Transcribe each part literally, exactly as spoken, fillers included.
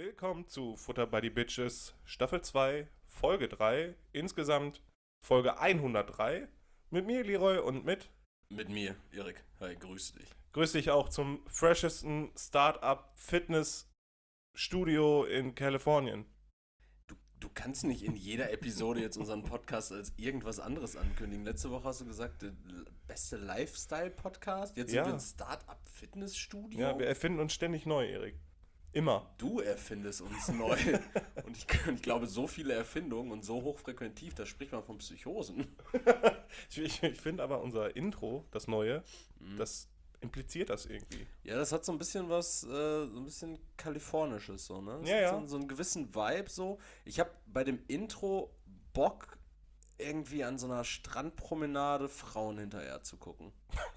Willkommen zu Futter by the Bitches, Staffel zwei, Folge drei, insgesamt Folge hundertdrei, mit mir, Leroy, und mit... Mit mir, Erik. Hi, grüße dich. Grüß dich auch zum freshesten Start-up-Fitness-Studio in Kalifornien. Du, du kannst nicht in jeder Episode jetzt unseren Podcast als irgendwas anderes ankündigen. Letzte Woche hast du gesagt, der beste Lifestyle-Podcast. Jetzt Ja. sind wir ein Start-up-Fitness-Studio. Ja, wir erfinden uns ständig neu, Erik. Immer. Du erfindest uns neu. Und ich, ich glaube, so viele Erfindungen und so hochfrequentiv, da spricht man von Psychosen. ich ich, ich finde aber unser Intro, das neue, Mhm. das impliziert das irgendwie. Ja, das hat so ein bisschen was, äh, so ein bisschen Kalifornisches, so, ne? Das Ja, hat ja. So, so einen gewissen Vibe, so. Ich habe bei dem Intro Bock, irgendwie an so einer Strandpromenade Frauen hinterher zu gucken.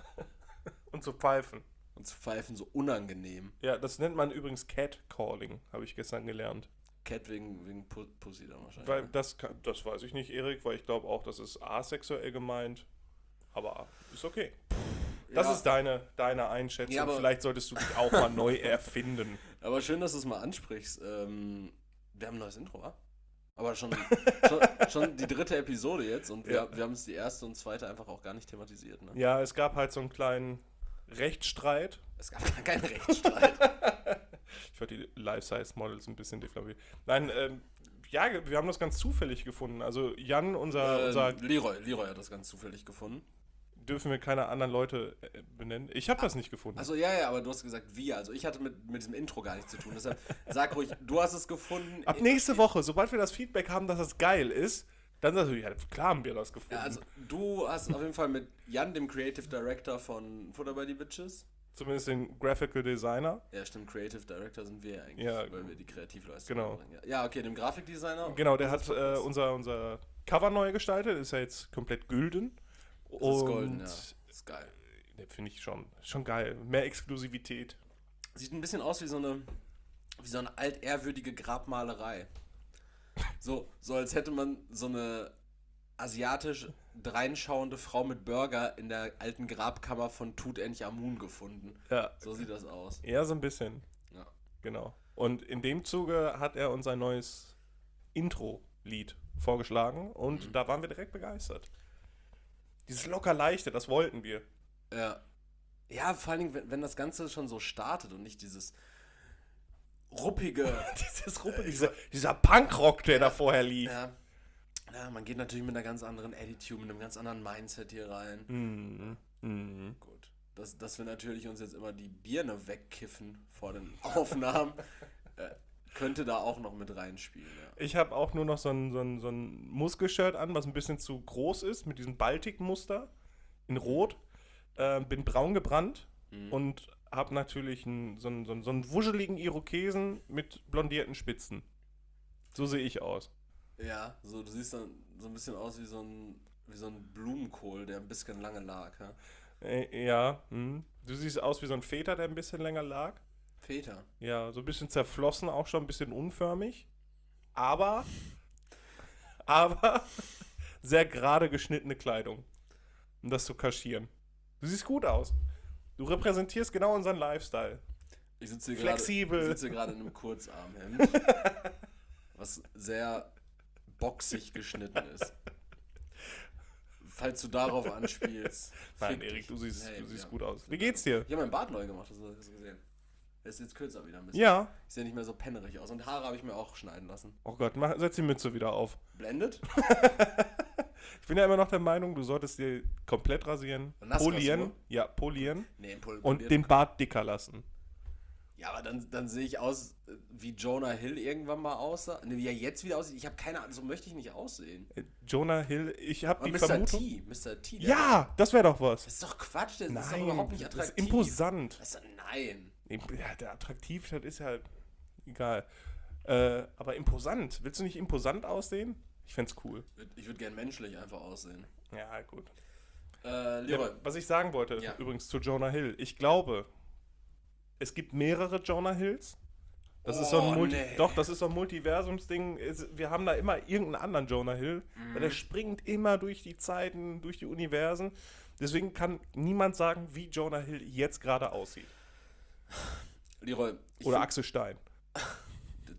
Und zu pfeifen. Und zu pfeifen, so unangenehm. Ja, das nennt man übrigens Catcalling, habe ich gestern gelernt. Cat wegen, wegen Pu- Pussy dann wahrscheinlich. Weil ne? das, kann- das weiß ich nicht, Erik, weil ich glaube auch, das ist asexuell gemeint. Aber ist okay. Das Ja, ist deine, deine Einschätzung. Ja, aber- Vielleicht solltest du dich auch mal neu erfinden. aber schön, dass du es mal ansprichst. Ähm, wir haben ein neues Intro, wa? Aber schon, schon, schon die dritte Episode jetzt und wir, Ja. wir haben es die erste und zweite einfach auch gar nicht thematisiert. Ne? Ja, es gab halt so einen kleinen Rechtsstreit. Es gab gar keinen Rechtsstreit. Ich würde die Life-Size-Models ein bisschen diffamieren. Nein, ähm, ja, wir haben das ganz zufällig gefunden. Also Jan, unser, äh, unser Leroy, Leroy hat das ganz zufällig gefunden. dürfen wir keine anderen Leute äh, benennen. Ich habe das nicht gefunden. Also ja, ja, aber du hast gesagt wir. Also ich hatte mit, mit diesem Intro gar nichts zu tun. Deshalb sag ruhig, du hast es gefunden. Ab nächste Woche, sobald wir das Feedback haben, dass das geil ist, dann sagst du, ja, klar haben wir das gefunden. Ja, also du hast auf jeden Fall mit Jan, dem Creative Director von Futter by the Bitches. Zumindest den Graphical Designer. Ja, stimmt, Creative Director sind wir eigentlich, Ja, weil wir die Kreativleistung genau. bringen. Ja. ja, okay, dem Grafikdesigner. Genau, der hat unseres äh, Podcasts. unser, unser Cover neu gestaltet, ist ja jetzt komplett gülden. Das ist golden, ja. Das ist geil. Ne, finde ich schon, schon geil. Mehr Exklusivität. Sieht ein bisschen aus wie so eine, wie so eine altehrwürdige Grabmalerei. So, so als hätte man so eine asiatisch dreinschauende Frau mit Burger in der alten Grabkammer von Tutanchamun gefunden. Ja, So sieht das aus. eher so ein bisschen. Ja. Genau. Und in dem Zuge hat er uns ein neues Intro-Lied vorgeschlagen und Mhm. da waren wir direkt begeistert. Dieses locker leichte, das wollten wir. Ja. Ja, vor allen Dingen, wenn, wenn das Ganze schon so startet und nicht dieses ruppige. Dieses Ruppe, dieser, dieser Punkrock, der da vorher lief. Ja. Ja, man geht natürlich mit einer ganz anderen Attitude, mit einem ganz anderen Mindset hier rein. Mhm. Mhm. Gut. Dass, dass wir natürlich uns jetzt immer die Birne wegkiffen vor den Aufnahmen, äh, könnte da auch noch mit reinspielen. Ja. Ich habe auch nur noch so ein, so ein, so ein Muskelshirt an, was ein bisschen zu groß ist, mit diesem Baltic-Muster in Rot. Äh, bin braun gebrannt Mhm. und habe natürlich einen, so, einen, so, einen, so einen wuscheligen Irokesen mit blondierten Spitzen. So sehe ich aus. Ja, so du siehst dann so ein bisschen aus wie so ein, wie so ein Blumenkohl, der ein bisschen lange lag. Ja? Äh, ja, hm. Du siehst aus wie so ein Väter, der ein bisschen länger lag. Väter. Ja, so ein bisschen zerflossen, auch schon ein bisschen unförmig. Aber, aber sehr gerade geschnittene Kleidung. Um das zu kaschieren. Du siehst gut aus. Du repräsentierst genau unseren Lifestyle. Ich sitze hier Flexibel. gerade ich sitze hier gerade in einem Kurzarmhemd, was sehr boxig geschnitten ist. Falls du darauf anspielst. Nein, fick Erik, dich. du siehst, Hey, du siehst ja. gut aus. Wie geht's dir? Ich habe meinen Bart neu gemacht, hast du das gesehen? Der ist jetzt kürzer wieder ein bisschen. Ja. Ich sehe nicht mehr so pennerig aus. Und Haare habe ich mir auch schneiden lassen. Oh Gott, mach, setz die Mütze wieder auf. Blendet? Ich bin ja immer noch der Meinung, du solltest dir komplett rasieren, Nassrasur? polieren, ja, polieren Nee, Pol und poliert- den Bart dicker lassen. Ja, aber dann, dann sehe ich aus, äh, wie Jonah Hill irgendwann mal aussah. Ne, wie er jetzt wieder aussieht. Ich habe keine Ahnung, so möchte ich nicht aussehen. Äh, Jonah Hill, ich habe Aber die Mister Vermutung. T, Mister T. der- Ja, das wäre doch was. Das ist doch Quatsch, der ist doch Nein, überhaupt nicht das attraktiv. ist imposant. Das ist, nein. Ja, der attraktiv, das ist ja egal. Äh, aber imposant. Willst du nicht imposant aussehen? Ich fänd's cool. Ich würde gern menschlich einfach aussehen. Ja, gut. Äh, Leroy, Ja, was ich sagen wollte, Ja. übrigens zu Jonah Hill. Ich glaube, es gibt mehrere Jonah Hills. Das ist so ein Oh, Multi nee. Doch, das ist so ein Multiversumsding. Es- Wir haben da immer irgendeinen anderen Jonah Hill. Weil der springt immer durch die Zeiten, durch die Universen. Deswegen kann niemand sagen, wie Jonah Hill jetzt gerade aussieht. Leroy, ich Oder find- Axel Stein.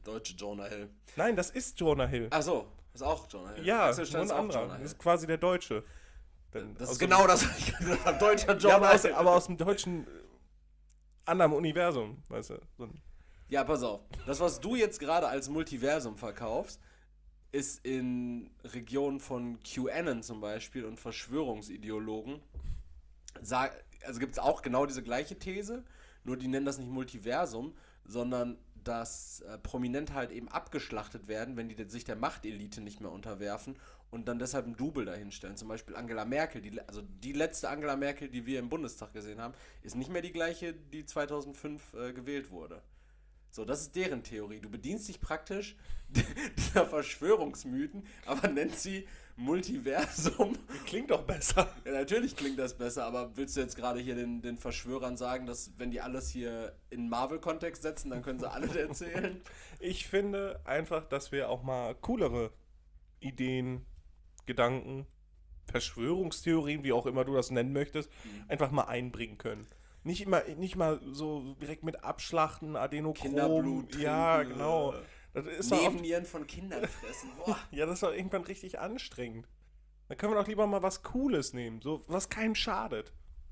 deutsche Jonah Hill. Nein, das ist Jonah Hill. Ach so, ist auch Jonah Hill. Ja, Axel nur Stein ein ist auch anderer. Jonah Das Hill. ist quasi der Deutsche. Denn Das aus ist dem- genau das, was ich gesagt habe. Deutscher Jonah Ja, aber aus, Hill. aber aus dem deutschen äh, anderen Universum, weißt du. So ein, Ja, pass auf. Das, was du jetzt gerade als Multiversum verkaufst, ist in Regionen von QAnon zum Beispiel und Verschwörungsideologen, sag, also gibt es auch genau diese gleiche These, nur die nennen das nicht Multiversum, sondern dass äh, Prominente halt eben abgeschlachtet werden, wenn die de- sich der Machtelite nicht mehr unterwerfen und dann deshalb ein Double dahinstellen. Zum Beispiel Angela Merkel, die, le- also die letzte Angela Merkel, die wir im Bundestag gesehen haben, ist nicht mehr die gleiche, die zweitausendfünf äh, gewählt wurde. So, das ist deren Theorie. Du bedienst dich praktisch dieser Verschwörungsmythen, aber nennt sie Multiversum. klingt doch besser. Ja, natürlich klingt das besser, aber willst du jetzt gerade hier den, den Verschwörern sagen, dass wenn die alles hier in Marvel-Kontext setzen, dann können sie alle erzählen? Ich finde einfach, dass wir auch mal coolere Ideen, Gedanken, Verschwörungstheorien, wie auch immer du das nennen möchtest, Mhm. einfach mal einbringen können. Nicht immer, nicht mal so direkt mit Abschlachten, Adenochrom. Kinderblut Ja, trinken, genau. äh, Das ist doch oft, Nebennieren von Kindern fressen. Boah. ja, das ist doch irgendwann richtig anstrengend. Dann können wir doch lieber mal was Cooles nehmen, so was keinem schadet.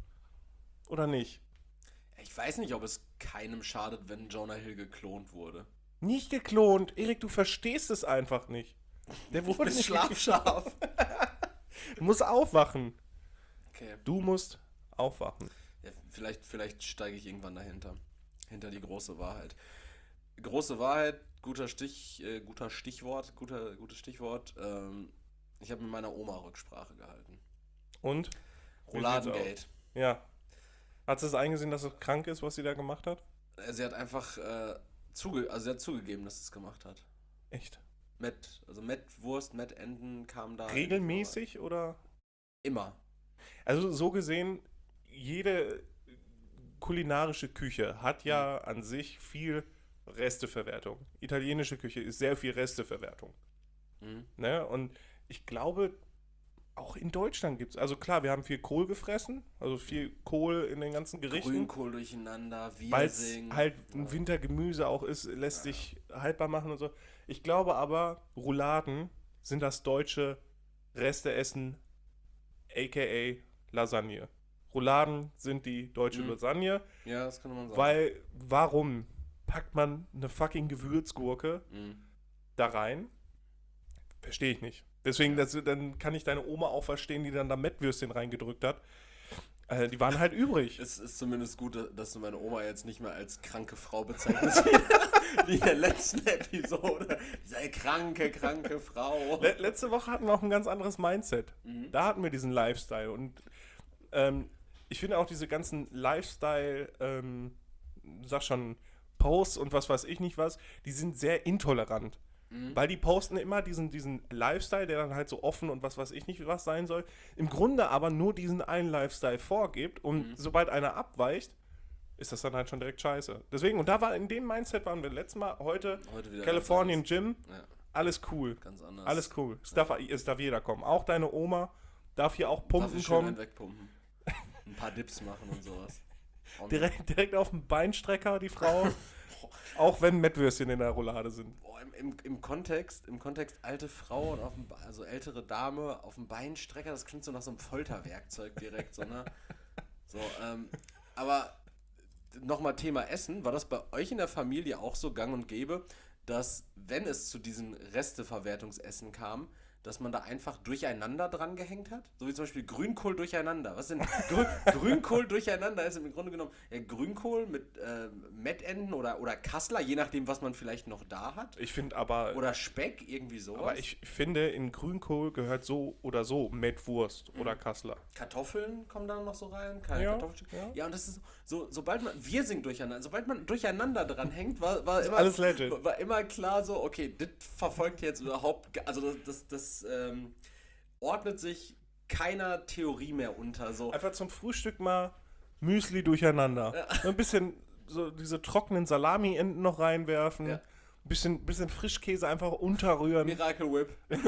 Oder nicht? Ich weiß nicht, ob es keinem schadet, wenn Jonah Hill geklont wurde. Nicht geklont. Erik, du verstehst es einfach nicht. Der Du wurde bist nicht schlafscharf. Du musst aufwachen. Okay. Du musst aufwachen. Ja, vielleicht, vielleicht steige ich irgendwann dahinter. Hinter die große Wahrheit. Große Wahrheit, guter Stich, äh, guter Stichwort, guter, gutes Stichwort. Ähm, ich habe mit meiner Oma Rücksprache gehalten. Und? Roladengate. Ja. Hat sie es eingesehen, dass es krank ist, was sie da gemacht hat? Äh, Sie hat einfach äh, zuge also sie hat zugegeben, dass sie es gemacht hat. Echt? Met, also Mettwurst, Mettenten kam da. Regelmäßig oder? Immer. Also so gesehen, jede kulinarische Küche hat ja an sich viel Resteverwertung. Italienische Küche ist sehr viel Resteverwertung. Mhm. Ne? Und ich glaube, auch in Deutschland gibt es, also klar, wir haben viel Kohl gefressen, also viel Kohl in den ganzen Gerichten. Grünkohl durcheinander, Weil es Wirsing. halt ein Wintergemüse auch ist, lässt sich haltbar machen und so. Ich glaube aber, Rouladen sind das deutsche Resteessen, aka Lasagne. Rouladen sind die deutsche Mhm. Lasagne, Ja, das kann man sagen. weil warum packt man eine fucking Gewürzgurke Mhm. da rein? Verstehe ich nicht. Deswegen, das, dann kann ich deine Oma auch verstehen, die dann da Mettwürstchen reingedrückt hat. Äh, die waren halt übrig. Es ist zumindest gut, dass du meine Oma jetzt nicht mehr als kranke Frau bezeichnest, wie wie in der letzten Episode. Diese kranke, kranke Frau. Le letzte Woche hatten wir auch ein ganz anderes Mindset. Mhm. Da hatten wir diesen Lifestyle. Und ähm, ich finde auch diese ganzen Lifestyle, ähm, sag schon, Posts und was weiß ich nicht was, die sind sehr intolerant. Mhm. Weil die posten immer diesen, diesen Lifestyle, der dann halt so offen und was weiß ich nicht was sein soll. Im Grunde aber nur diesen einen Lifestyle vorgibt. Und Mhm. sobald einer abweicht, ist das dann halt schon direkt scheiße. Deswegen, und da war in dem Mindset waren wir letztes Mal, heute, Heute wieder Californian ganz Gym, anders. Ja, alles cool. ganz anders. Alles cool. Es darf, es darf jeder kommen. Auch deine Oma darf hier auch pumpen Darf ich schön kommen. einen wegpumpen. Ein paar Dips machen und sowas. Und Direkt, direkt auf dem Beinstrecker, die Frau. Auch wenn Mettwürstchen in der Roulade sind. Boah, im, im, im Kontext, im Kontext alte Frau und auf dem, Be- also ältere Dame auf dem Beinstrecker, das klingt so nach so einem Folterwerkzeug direkt, so, ne? So, ähm, aber nochmal Thema Essen, war das bei euch in der Familie auch so gang und gäbe, dass, wenn es zu diesen Resteverwertungsessen kam, dass man da einfach durcheinander dran gehängt hat? So wie zum Beispiel Grünkohl durcheinander. Was denn? Grün, Grünkohl durcheinander ist im Grunde genommen ja, Grünkohl mit äh, Mettenten oder, oder Kassler, je nachdem, was man vielleicht noch da hat. Ich finde aber, Oder Speck, irgendwie sowas. aber ich finde, in Grünkohl gehört so oder so Mettwurst Mhm. oder Kassler. Kartoffeln kommen da noch so rein, keine Ja, Kartoffelstücke. ja. Ja, und das ist so, sobald man, wir sind durcheinander, sobald man durcheinander dran hängt, war, war, Ist immer, alles legit. war, war immer klar so, okay, das verfolgt jetzt überhaupt, ge- also das, das, das ähm, ordnet sich keiner Theorie mehr unter, so. Einfach zum Frühstück mal Müsli durcheinander. Ein bisschen so diese trockenen Salami-Enden noch reinwerfen. Ja. Ein bisschen, bisschen Frischkäse einfach unterrühren. Miracle Whip.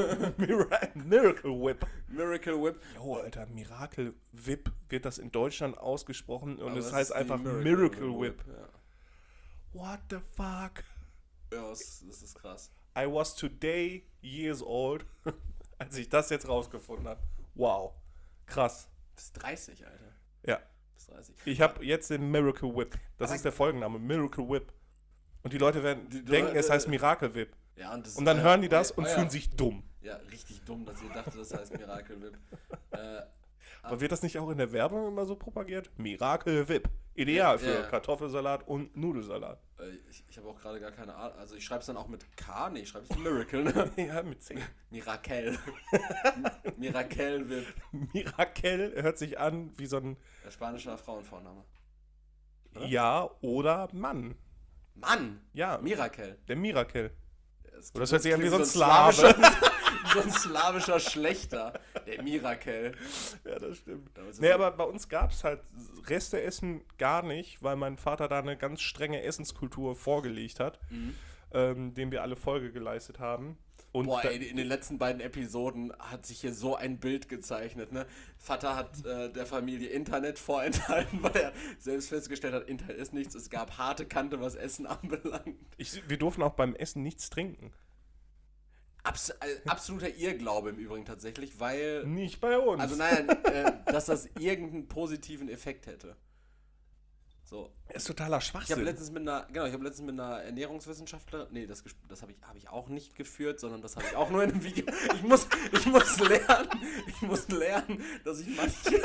Mira- Miracle Whip. Miracle Whip. Jo, Alter, Miracle Whip wird das in Deutschland ausgesprochen und Aber es es heißt ist die einfach Miracle, Whip. ja. What the fuck? Ja, das, das ist krass. I was today years old, als ich das jetzt rausgefunden habe. Wow. Krass. Bis dreißig, Alter. Ja. Bis dreißig. Ich habe jetzt den Miracle Whip. Das Aber ist der Folgenname. Miracle Whip. Und die Leute werden Die denken, Leute- es heißt Miracle Whip. Ja, und, das, Und dann äh, hören die das oh, und oh, ja. fühlen sich dumm. Ja, richtig dumm, dass ihr dachtet, das heißt Miracle Whip. äh, Aber wird das nicht auch in der Werbung immer so propagiert? Miracle Whip. Ideal Ja, für ja. Kartoffelsalat und Nudelsalat. äh, ich ich habe auch gerade gar keine Ahnung. Also ich schreibe es dann auch mit K. Nee, ich schreibe es Miracle, ne? Ja, mit C. Miracle. Miracle Whip. Miracle hört sich an wie so ein Der spanische Frauenvorname. Oder? Ja oder Mann. Mann! Ja, Miracle. der Miracle. Das Oder das hört sich an wie klingt so ein Slave. slawischer- so ein slawischer Schlechter. Der Miracle. Ja, das stimmt. Da ist Nee, es- aber bei uns gab es halt Resteessen gar nicht, weil mein Vater da eine ganz strenge Essenskultur vorgelegt hat, Mhm. ähm, dem wir alle Folge geleistet haben. Und Boah, da, ey, in den letzten beiden Episoden hat sich hier so ein Bild gezeichnet, ne? Vater hat äh, der Familie Internet vorenthalten, weil er selbst festgestellt hat, Internet ist nichts. Es gab harte Kante, was Essen anbelangt. ich, wir durften auch beim Essen nichts trinken. Abs äh, absoluter Irrglaube im Übrigen tatsächlich, weil... Nicht bei uns. Also nein, äh, dass das irgendeinen positiven Effekt hätte. So. Das ist totaler Ich habe Schwachsinn. letztens mit einer, genau, ich habe letztens mit einer Ernährungswissenschaftlerin, nee, das, Ges- das habe ich, hab ich auch nicht geführt, sondern das habe ich auch nur in einem Video. Ich muss, ich muss lernen, ich muss lernen, dass ich manche,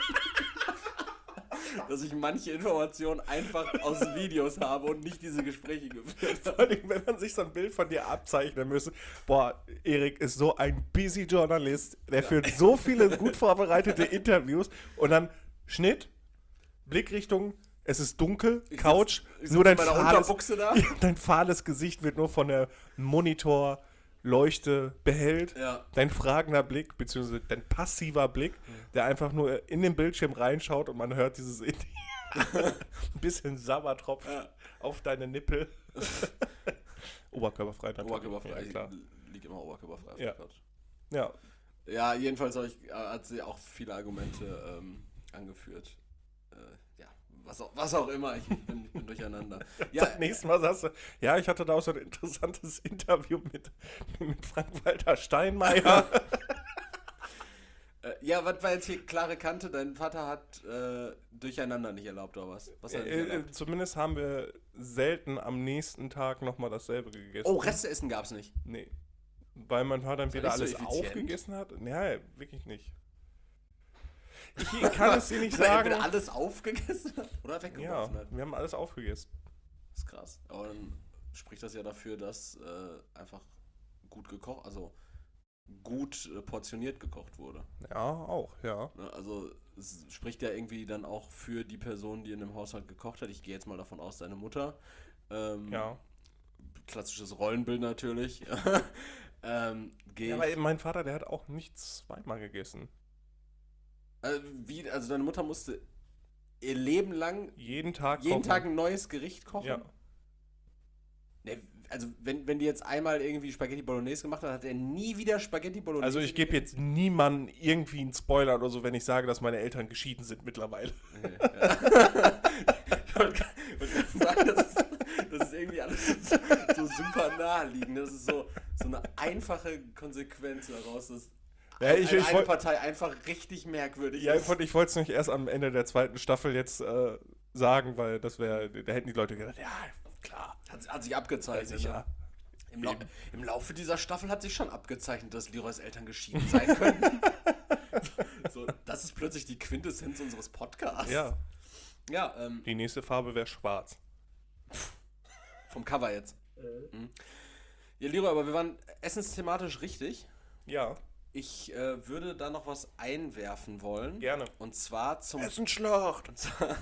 dass ich manche Informationen einfach aus Videos habe und nicht diese Gespräche geführt Vor habe. allem, wenn man sich so ein Bild von dir abzeichnen müsste. Boah, Erik ist so ein busy Journalist. Der führt so viele gut vorbereitete Interviews. Und dann Schnitt, Blickrichtung, es ist dunkel, Ich Couch, sitz- ich nur sitz dein in meiner fahles, Unterbuchse da. dein fahles Gesicht wird nur von der Monitorleuchte behellt. Ja. Dein fragender Blick, beziehungsweise dein passiver Blick, der einfach nur in den Bildschirm reinschaut und man hört dieses ein bisschen Sauertropfen Ja. auf deine Nippel. Oberkörperfrei natürlich. Oberkörperfrei, Ja, klar. ich liege immer oberkörperfrei auf Ja. der Couch. Ja, Ja, jedenfalls habe ich, äh, hat sie auch viele Argumente ähm, angeführt. Äh, ja, was auch, was auch immer, ich bin, ich bin durcheinander. Ja, das nächste Mal sagst du, ja, ich hatte da auch so ein interessantes Interview mit, mit Frank-Walter Steinmeier. äh, ja, was war jetzt hier klare Kante? Dein Vater hat äh, durcheinander nicht erlaubt, oder was? Was hat er nicht äh, erlaubt? zumindest haben wir selten am nächsten Tag nochmal dasselbe gegessen. Oh, Resteessen gab's nicht. Nee. Weil mein Vater Ist entweder er nicht alles so effizient? aufgegessen hat. Ja, wirklich nicht. Ich kann es dir nicht Weil er sagen. entweder alles aufgegessen hat oder Ja, weggeworfen hat. wir haben alles aufgegessen. Das ist krass. Aber dann spricht das ja dafür, dass äh, einfach gut gekocht, also gut äh, portioniert gekocht wurde. Ja, auch, ja. Ne, also es spricht ja irgendwie dann auch für die Person, die in dem Haushalt gekocht hat. Ich gehe jetzt mal davon aus, seine Mutter. Ähm, Ja. Klassisches Rollenbild natürlich. ähm, gehe Ja, ich, aber eben mein Vater, der hat auch nicht zweimal gegessen. äh, wie, also deine Mutter musste ihr Leben lang Jeden Tag jeden kochen. Tag ein neues Gericht kochen? Ja. Ne, also wenn, wenn die jetzt einmal irgendwie Spaghetti Bolognese gemacht hat, hat er nie wieder Spaghetti Bolognese Also ich gebe jetzt niemandem irgendwie einen Spoiler oder so, wenn ich sage, dass meine Eltern geschieden sind mittlerweile. Okay, ja. Ich wollte wollte gerade sagen, das ist, das ist irgendwie alles so, so super naheliegend. Das ist so, so eine einfache Konsequenz daraus, dass Ja, ich- eine, ich eine wollt- Partei einfach richtig merkwürdig Ja, ist. ich, ich wollte es nicht erst am Ende der zweiten Staffel jetzt äh, sagen, weil das wäre, da hätten die Leute gedacht, ja, klar, Hat, hat sich abgezeichnet. sicher. Ne? Im, Lau Im Laufe dieser Staffel hat sich schon abgezeichnet, dass Leroys Eltern geschieden sein können. So, das ist plötzlich die Quintessenz unseres Podcasts. Ja, Ja, ähm, die nächste Farbe wäre schwarz. vom Cover jetzt. Mhm. Ja, Leroy, aber wir waren essensthematisch richtig. Ja, Ich äh, würde da noch was einwerfen wollen. gerne. Und zwar zum... Essenschlacht. Und zwar,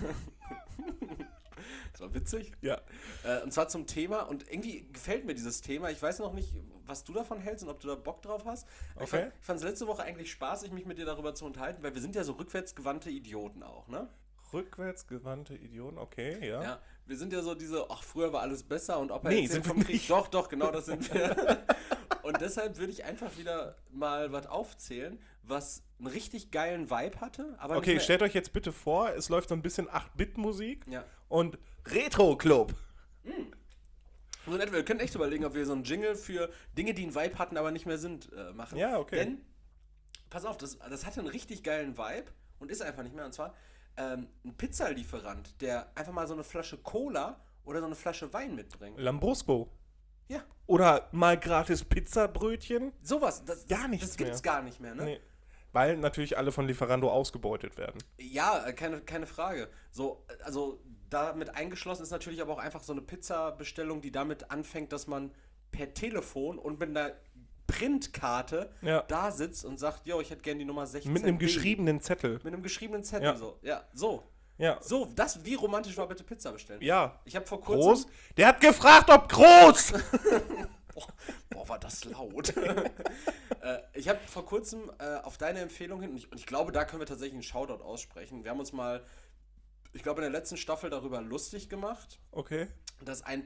das war witzig. Ja. Äh, und zwar zum Thema, und irgendwie gefällt mir dieses Thema. Ich weiß noch nicht, was du davon hältst und ob du da Bock drauf hast. Ich Okay. fand, ich fand es letzte Woche eigentlich spaßig, mich mit dir darüber zu unterhalten, weil wir sind ja so rückwärtsgewandte Idioten auch, ne? Rückwärtsgewandte Idioten, okay, ja. Ja, wir sind ja so diese, ach, früher war alles besser und ob er Nee, erzählt sind wir vom Krieg. nicht. Doch, doch, genau das sind wir. Und deshalb würde ich einfach wieder mal was aufzählen, was einen richtig geilen Vibe hatte, aber Okay, nicht mehr, stellt euch jetzt bitte vor, es läuft so ein bisschen acht Bit Musik ja. und Retro Club. So nett, wir können echt überlegen, ob wir so einen Jingle für Dinge, die einen Vibe hatten, aber nicht mehr sind, äh, machen. Ja, okay. Denn, pass auf, das, das hatte einen richtig geilen Vibe und ist einfach nicht mehr. Und zwar ähm, ein Pizzalieferant, der einfach mal so eine Flasche Cola oder so eine Flasche Wein mitbringt. Lambrusco. Ja. Oder mal gratis Pizzabrötchen. Sowas, das, Gar nichts das gibt's mehr. gar nicht mehr, ne? Nee. Weil natürlich alle von Lieferando ausgebeutet werden. Ja, äh, keine, keine Frage. So, äh, also damit eingeschlossen ist natürlich aber auch einfach so eine Pizzabestellung, die damit anfängt, dass man per Telefon und mit einer Printkarte Ja. da sitzt und sagt, yo, ich hätte gerne die Nummer sechzehn. Mit einem B. geschriebenen Zettel. Mit einem geschriebenen Zettel, Ja. so. Ja, so. Ja. So, das, wie romantisch war bitte Pizza bestellen? Ja. Ich habe vor kurzem... Groß? Der hat gefragt, ob groß! Boah, boah, war das laut. äh, ich habe vor kurzem äh, auf deine Empfehlung hin, und ich, und ich glaube, da können wir tatsächlich einen Shoutout aussprechen. Wir haben uns mal, ich glaube, in der letzten Staffel darüber lustig gemacht, Okay. dass ein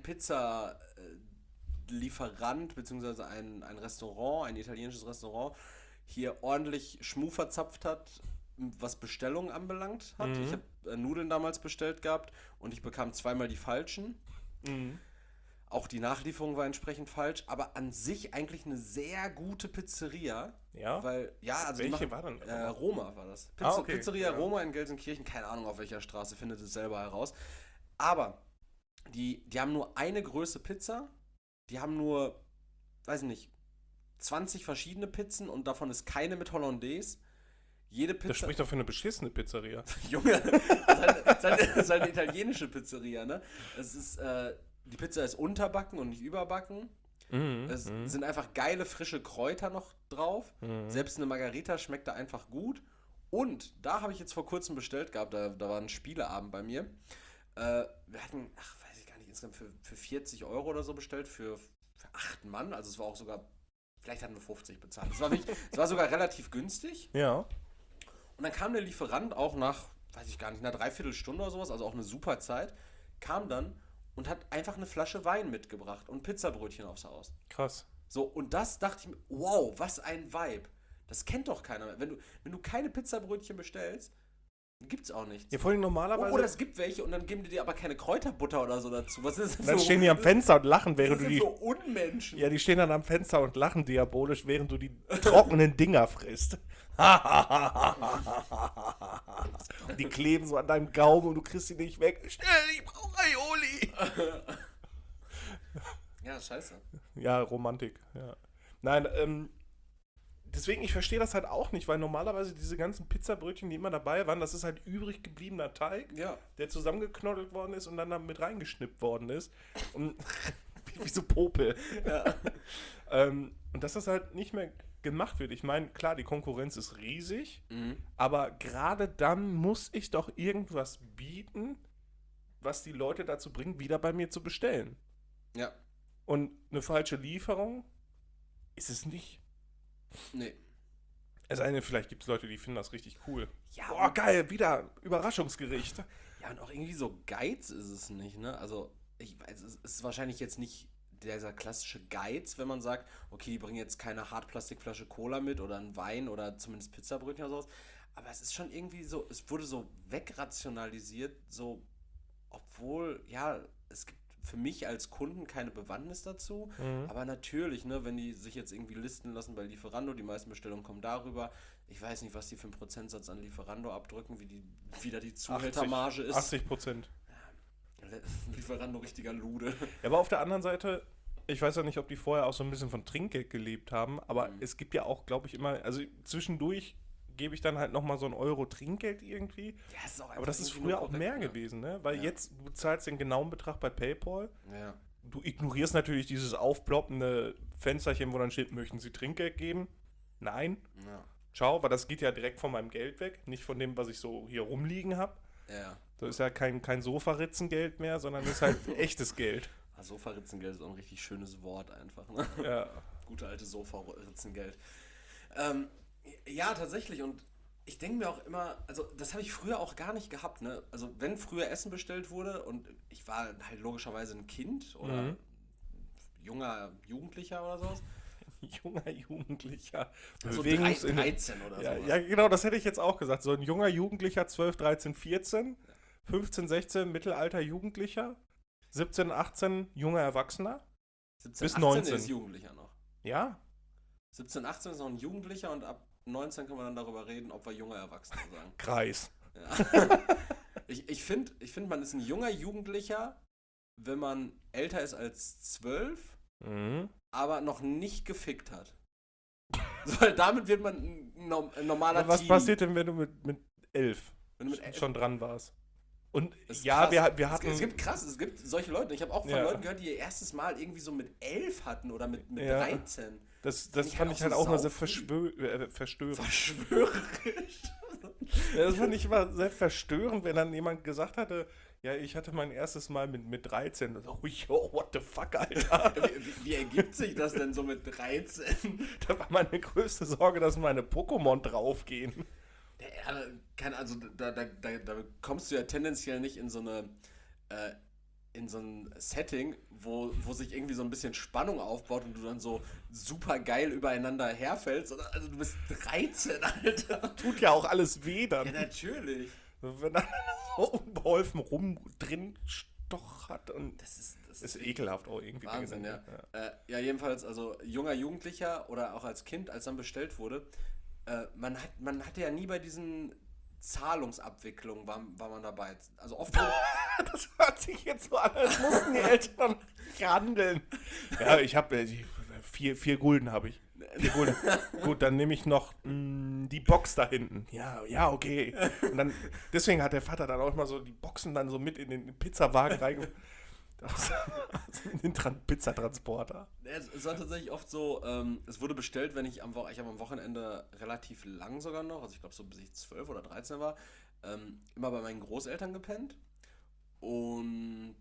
Pizza-Lieferant, beziehungsweise ein, ein Restaurant, ein italienisches Restaurant, hier ordentlich Schmuh verzapft hat, was Bestellungen anbelangt hat. Mhm. Ich habe äh, Nudeln damals bestellt gehabt und ich bekam zweimal die falschen. Mhm. Auch die Nachlieferung war entsprechend falsch, aber an sich eigentlich eine sehr gute Pizzeria. Ja? Weil, ja, also die Welche machen, war denn? Äh, Roma war das. Pizza, Ah, okay. Pizzeria Ja. Roma in Gelsenkirchen, keine Ahnung auf welcher Straße, findet es selber heraus. Aber die, die haben nur eine Größe Pizza, die haben nur, weiß nicht, zwanzig verschiedene Pizzen und davon ist keine mit Hollandaise. Jede Pizza. Das spricht doch für eine beschissene Pizzeria. Junge, das ist halt, das ist halt, das ist halt eine italienische Pizzeria, ne? Es ist, äh, die Pizza ist unterbacken und nicht überbacken. Mhm. Es mhm. sind einfach geile, frische Kräuter noch drauf. Mhm. Selbst eine Margarita schmeckt da einfach gut. Und da habe ich jetzt vor kurzem bestellt gehabt, da, da war ein Spieleabend bei mir. Äh, wir hatten, ach, weiß ich gar nicht, insgesamt für, für vierzig Euro oder so bestellt, für, für acht Mann. Also es war auch sogar, vielleicht hatten wir fünfzig bezahlt. Es war, wirklich, es war sogar relativ günstig. Ja. Und dann kam der Lieferant auch nach, weiß ich gar nicht, einer Dreiviertelstunde oder sowas, also auch eine super Zeit, kam dann und hat einfach eine Flasche Wein mitgebracht und Pizzabrötchen aufs Haus. Krass. So, und das dachte ich mir, wow, was ein Vibe. Das kennt doch keiner mehr. Wenn du, wenn du keine Pizzabrötchen bestellst, gibt's auch nichts. Ja, vor allem normalerweise. Oder es gibt welche und dann geben die dir aber keine Kräuterbutter oder so dazu. Was ist das dann für, stehen die am Fenster und lachen, was während ist du das die. für Unmenschen? Ja, die stehen dann am Fenster und lachen diabolisch, während du die trockenen Dinger frisst. Die kleben so an deinem Gaumen und du kriegst sie nicht weg. Schnell, ich brauche Aioli. Ja, scheiße. Ja, Romantik, ja. Nein, ähm, deswegen, ich verstehe das halt auch nicht, weil normalerweise diese ganzen Pizzabrötchen, die immer dabei waren, das ist halt übrig gebliebener Teig, Ja. der zusammengeknoddelt worden ist und dann da mit reingeschnippt worden ist. Und wie so Popel. Ja. ähm, und dass das halt nicht mehr gemacht wird. Ich meine, klar, die Konkurrenz ist riesig, Mhm. aber gerade dann muss ich doch irgendwas bieten, was die Leute dazu bringt, wieder bei mir zu bestellen. Ja. Und eine falsche Lieferung ist es nicht. Nee. Es sei denn, vielleicht gibt es Leute, die finden das richtig cool. Ja, Boah, geil, wieder Überraschungsgericht. Ja, und auch irgendwie so Geiz ist es nicht, ne? Also, ich weiß, es ist wahrscheinlich jetzt nicht dieser klassische Geiz, wenn man sagt, okay, die bringen jetzt keine Hartplastikflasche Cola mit oder einen Wein oder zumindest Pizzabrötchen oder sowas. Aber es ist schon irgendwie so, es wurde so wegrationalisiert, so, obwohl, ja, es gibt für mich als Kunden keine Bewandtnis dazu. Mhm. Aber natürlich, ne, wenn die sich jetzt irgendwie listen lassen bei Lieferando, die meisten Bestellungen kommen darüber. Ich weiß nicht, was die für einen Prozentsatz an Lieferando abdrücken, wie die wieder die Zuhältermarge ist. achtzig Prozent. Lieferando richtiger Lude. Ja, aber auf der anderen Seite, ich weiß ja nicht, ob die vorher auch so ein bisschen von Trinkgeld gelebt haben, aber Mhm. es gibt ja auch, glaube ich, immer, also zwischendurch gebe ich dann halt nochmal so einen Euro Trinkgeld irgendwie. Ja, es ist auch Aber das ist irgendwie früher nur auch korrekt, mehr ne? gewesen, ne? Weil Ja. jetzt, du zahlst den genauen Betrag bei PayPal. Ja. Du ignorierst natürlich dieses aufploppende Fensterchen, wo dann steht, möchten Sie Trinkgeld geben? Nein. Ja. Ciao, weil das geht ja direkt von meinem Geld weg, nicht von dem, was ich so hier rumliegen habe. Ja. Das ist ja kein, kein Sofaritzengeld mehr, sondern ist halt echtes Geld. Ah, Sofaritzengeld ist auch ein richtig schönes Wort einfach. Ne? Ja. Gute alte Sofaritzengeld. Ähm, ja, tatsächlich. Und ich denke mir auch immer, also das habe ich früher auch gar nicht gehabt. Ne? Also wenn früher Essen bestellt wurde und ich war halt logischerweise ein Kind oder Mhm. junger Jugendlicher oder sowas. Junger Jugendlicher. Also Bewegungs- drei, dreizehn oder ja, sowas. ja, genau, das hätte ich jetzt auch gesagt. So ein junger Jugendlicher, zwölf, dreizehn, vierzehn, fünfzehn, sechzehn, Mittelalter Jugendlicher. siebzehn, achtzehn, junger Erwachsener. siebzehn, Bis achtzehn neunzehn. ist Jugendlicher noch. Ja? siebzehn, achtzehn ist noch ein Jugendlicher und ab neunzehn können wir dann darüber reden, ob wir junger Erwachsener sagen. Kreis. Ja. ich ich finde, ich find, man ist ein junger Jugendlicher, wenn man älter ist als zwölf, Mhm. aber noch nicht gefickt hat. So, weil damit wird man ein, no- ein normaler Aber was Teen. passiert denn, wenn du mit, mit elf Wenn du mit elf- schon dran warst? Und Das ist ja, krass. wir, wir Es- hatten... Es gibt krass, es gibt solche Leute. Ich habe auch von Ja. Leuten gehört, die ihr erstes Mal irgendwie so mit elf hatten oder mit, mit Ja. dreizehn. das das ich fand halt ich auch halt so auch mal sehr saufrüh. verschwö äh, verstörend. Verschwörerisch. Ja, das fand ich immer sehr verstörend, wenn dann jemand gesagt hatte, ja, ich hatte mein erstes Mal mit, mit dreizehn. Und so, oh, yo, what the fuck, Alter. wie, wie, wie ergibt sich das denn so mit dreizehn? Da war meine größte Sorge, dass meine Pokémon draufgehen. Ja, kann, also da, da, da, da kommst du ja tendenziell nicht in so eine äh, in so ein Setting, wo, wo sich irgendwie so ein bisschen Spannung aufbaut und du dann so super geil übereinander herfällst. Oder- Also du bist dreizehn, Alter. Tut ja auch alles weh dann. Ja, natürlich. Wenn er so unbeholfen rum drin stochert und Das ist, das ist ekelhaft auch irgendwie. Wahnsinn, ja. ja. Äh, ja, jedenfalls, also junger Jugendlicher oder auch als Kind, als dann bestellt wurde, äh, man, hat, man hatte ja nie bei diesen Zahlungsabwicklungen war, war man dabei. Also oft Das hört sich jetzt so an, als mussten die Eltern nicht handeln. Ja, ich habe äh, vier, vier Gulden habe ich. Vier Gulden. Gut, dann nehme ich noch mh, die Box da hinten. Ja, ja, okay. Und dann, deswegen hat der Vater dann auch immer so die Boxen dann so mit in den Pizzawagen reingebracht. In den Tran- Pizzatransporter. Es, es war tatsächlich oft so, ähm, es wurde bestellt, wenn ich am, Wo ich habe am Wochenende relativ lang sogar noch, also ich glaube so bis ich zwölf oder dreizehn war, ähm, immer bei meinen Großeltern gepennt. Und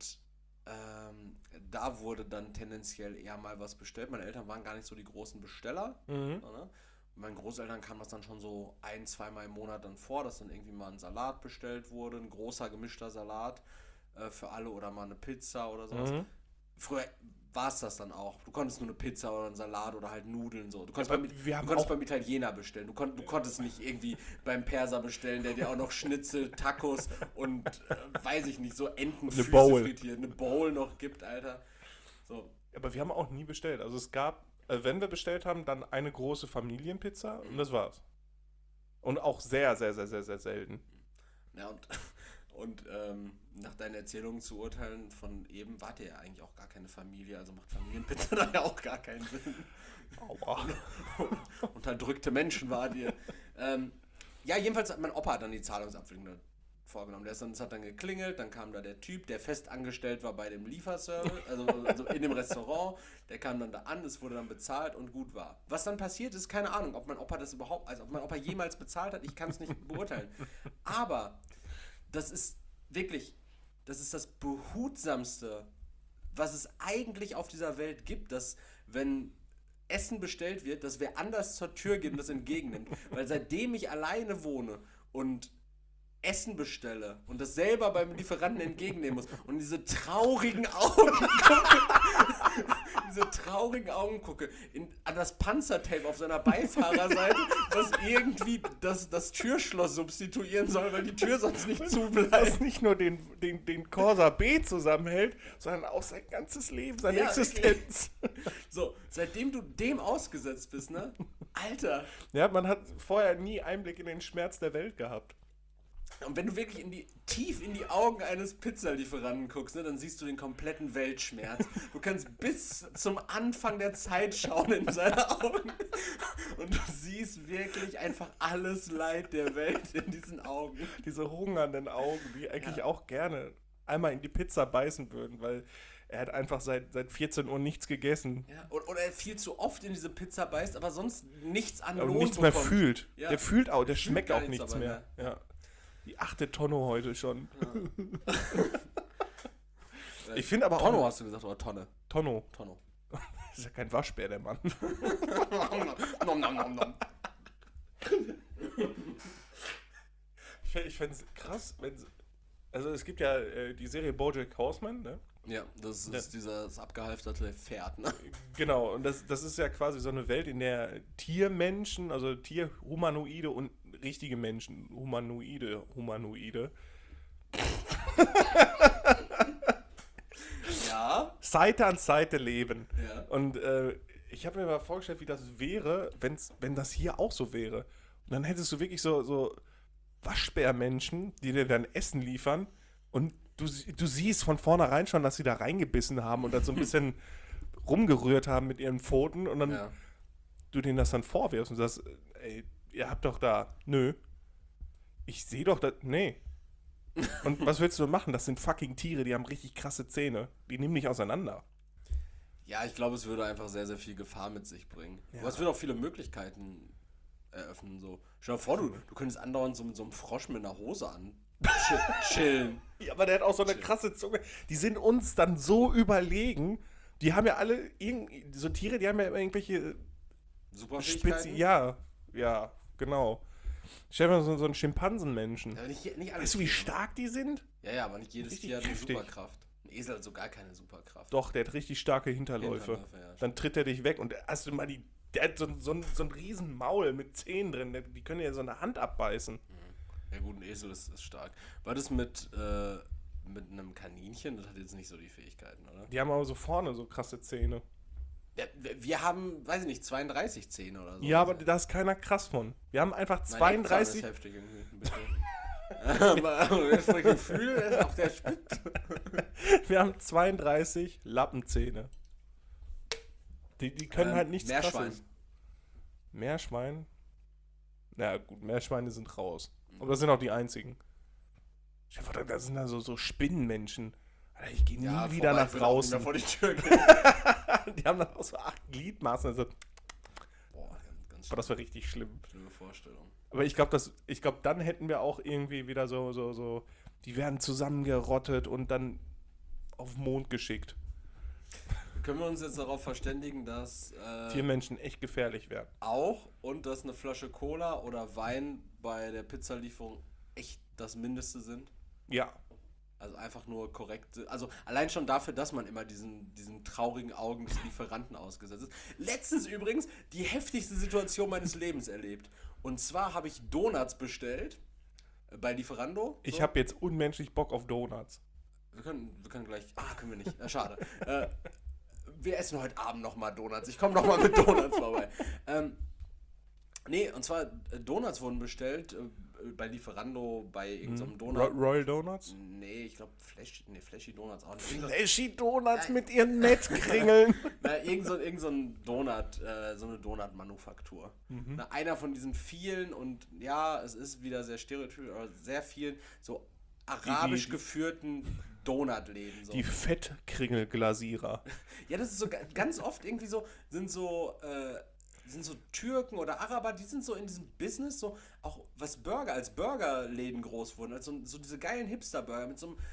ähm, da wurde dann tendenziell eher mal was bestellt. Meine Eltern waren gar nicht so die großen Besteller. Mhm. So, ne? Meinen Großeltern kam das dann schon so ein, zweimal im Monat dann vor, dass dann irgendwie mal ein Salat bestellt wurde, ein großer gemischter Salat äh, für alle oder mal eine Pizza oder sowas. Mhm. Früher war es das dann auch. Du konntest nur eine Pizza oder einen Salat oder halt Nudeln so. Du konntest, aber beim, wir du haben konntest auch- beim Italiener bestellen. Du, konnt, du konntest nicht irgendwie beim Perser bestellen, der dir auch noch Schnitzel, Tacos und äh, weiß ich nicht, so Entenfüße Bowl. frittiert, eine Bowl noch gibt, Alter. So. Aber wir haben auch nie bestellt. Also es gab, äh, wenn wir bestellt haben, dann eine große Familienpizza und das war's. Und auch sehr, sehr, sehr, sehr, sehr selten. Ja, und, und ähm, nach deinen Erzählungen zu urteilen von eben, wart ihr ja eigentlich auch gar keine Familie, also macht Familienpizza da ja auch gar keinen Sinn. Aua. Unterdrückte Menschen wart ihr. Ähm, ja, jedenfalls hat mein Opa dann die Zahlungsabwicklung da vorgenommen. Der ist dann, es hat dann geklingelt, dann kam da der Typ, der fest angestellt war bei dem Lieferservice, also, also in dem Restaurant, der kam dann da an, es wurde dann bezahlt und gut war. Was dann passiert ist, keine Ahnung, ob mein Opa das überhaupt, also ob mein Opa jemals bezahlt hat, ich kann es nicht beurteilen. Aber das ist wirklich, das ist das Behutsamste, was es eigentlich auf dieser Welt gibt, dass wenn Essen bestellt wird, dass wer anders zur Tür geht und das entgegennimmt. Weil seitdem ich alleine wohne und Essen bestelle und das selber beim Lieferanten entgegennehmen muss und diese traurigen Augen gucke, diese traurigen Augen gucke, in, an das Panzertape auf seiner Beifahrerseite, was irgendwie das, das Türschloss substituieren soll, weil die Tür sonst nicht Das zubleibt. nicht nur den, den, den Corsa B zusammenhält, sondern auch sein ganzes Leben, seine Ja, Existenz. So, seitdem du dem ausgesetzt bist, ne? Alter. Ja, man hat vorher nie Einblick in den Schmerz der Welt gehabt. Und wenn du wirklich in die, tief in die Augen eines Pizzalieferanten guckst, ne, dann siehst du den kompletten Weltschmerz. Du kannst bis zum Anfang der Zeit schauen in seine Augen. Und du siehst wirklich einfach alles Leid der Welt in diesen Augen. Diese hungernden Augen, die eigentlich Ja. auch gerne einmal in die Pizza beißen würden, weil er hat einfach seit, seit vierzehn Uhr nichts gegessen Ja, oder, oder er viel zu oft in diese Pizza beißt, aber sonst nichts an und Lohn nichts mehr bekommt. fühlt. Ja. Der fühlt auch, der Fühlt schmeckt gar auch nichts nichts dabei mehr. Ja. Die achte Tonne heute schon. Ich finde aber auch... Tonno hast du gesagt, oder Tonne? Tonno. Tonno. Ist ja kein Waschbär, der Mann. nom, nom, nom, nom. Ich, fänd- ich fände es krass, wenn... Also es gibt ja äh, die Serie BoJack Horseman, ne? Ja, das ist Ja. dieses abgehalfterte Pferd, ne? Genau, und das, das ist ja quasi so eine Welt, in der Tiermenschen, also Tierhumanoide und richtige Menschen, Humanoide, Humanoide, Seite an Seite leben. Ja. Und äh, ich habe mir mal vorgestellt, wie das wäre, wenn's, wenn das hier auch so wäre. Und dann hättest du wirklich so, so Waschbärmenschen, die dir dann Essen liefern und du, du siehst von vornherein schon, dass sie da reingebissen haben und dann so ein bisschen rumgerührt haben mit ihren Pfoten und dann Ja. du denen das dann vorwirfst und sagst, ey, ihr habt doch da, nö, ich sehe doch da, nee. Und was willst du machen? Das sind fucking Tiere, die haben richtig krasse Zähne. Die nehmen nicht auseinander. Ja, ich glaube, es würde einfach sehr, sehr viel Gefahr mit sich bringen. Ja. Aber es würde auch viele Möglichkeiten eröffnen. So. Stell dir vor, du, du könntest andauernd so mit so einem Frosch mit einer Hose an chi- chillen. Ja, aber der hat auch so eine Chill. krasse Zunge. Die sind uns dann so überlegen. Die haben ja alle, irgend, so Tiere, die haben ja immer irgendwelche Super Spitze. Ja, ja, genau. Stell dir mal so, so einen Schimpansenmenschen. Ja, nicht, nicht alles Weißt du, wie Tiere. stark die sind? Ja, ja, aber nicht jedes Richtig Tier hat eine kräftig. Superkraft. Ein Esel hat so gar keine Superkraft. Doch, der hat richtig starke Hinterläufe. Hinterläufe, ja. Dann tritt er dich weg und hast du mal die. Der hat so, so, ein- so ein riesen Maul mit Zähnen drin. Der, die können ja so eine Hand abbeißen. Ja gut, ein Esel ist, ist stark. War das mit, äh, mit einem Kaninchen? Das hat jetzt nicht so die Fähigkeiten, oder? Die haben aber so vorne so krasse Zähne. Ja, wir- wir haben, weiß ich nicht, zweiunddreißig Zähne oder so. Ja, aber da ist keiner krass von. Wir haben einfach Mein Eckzahn zweiunddreißig. ist heftig irgendwie, ein bisschen. aber aber das Gefühl ist auch der spitz. Wir haben zweiunddreißig Lappenzähne. Die, die können Ähm, halt nichts Meerschwein. krasses. Meerschwein? Na gut, Meerschweine sind raus. Aber das sind auch die einzigen. Ich hab gedacht, das sind da so, so Spinnenmenschen. Alter, ich gehe nie Ja, wieder vorbei, nach ich will auch nicht mehr draußen. vor die Tür gehen. Die haben dann auch so acht Gliedmaßen. Also, Boah, ganz, ganz boah, das war richtig schlimm. schlimme Vorstellung. Aber ich glaube, glaub, dann hätten wir auch irgendwie wieder so, so, so, die werden zusammengerottet und dann auf den Mond geschickt. Können wir uns jetzt darauf verständigen, dass äh, Tiermenschen echt gefährlich werden. auch und dass eine Flasche Cola oder Wein bei der Pizzalieferung echt das Mindeste sind? Ja. Also einfach nur korrekt. Also allein schon dafür, dass man immer diesen, diesen traurigen Augen des Lieferanten ausgesetzt ist. Letztens übrigens die heftigste Situation meines Lebens erlebt. Und zwar habe ich Donuts bestellt äh, bei Lieferando. Ich So. habe jetzt unmenschlich Bock auf Donuts. Wir können, wir können gleich. Ah, können wir nicht. Äh, schade. äh, wir essen heute Abend nochmal Donuts. Ich komme nochmal mit Donuts vorbei. Ähm, nee, und zwar äh, Donuts wurden bestellt äh, bei Lieferando bei irgendeinem Ro Donut. Royal Donuts? Nee, ich glaube Flash, nee, Flashy Donuts auch nicht. Irgend so- Flashy Donuts mit ihren Nettkringeln. Na, irgend so, irgend so ein Donut, äh, so eine Donut-Manufaktur. Na, einer von diesen vielen und ja, es ist wieder sehr stereotypisch, aber sehr vielen so arabisch die- geführten Donutläden. So. Die Fettkringelglasierer. Ja, das ist so ga- ganz oft irgendwie so, sind so, äh, sind so Türken oder Araber, die sind so in diesem Business, so auch was Burger, als Burgerläden groß wurden, also so diese geilen Hipster-Burger mit so einem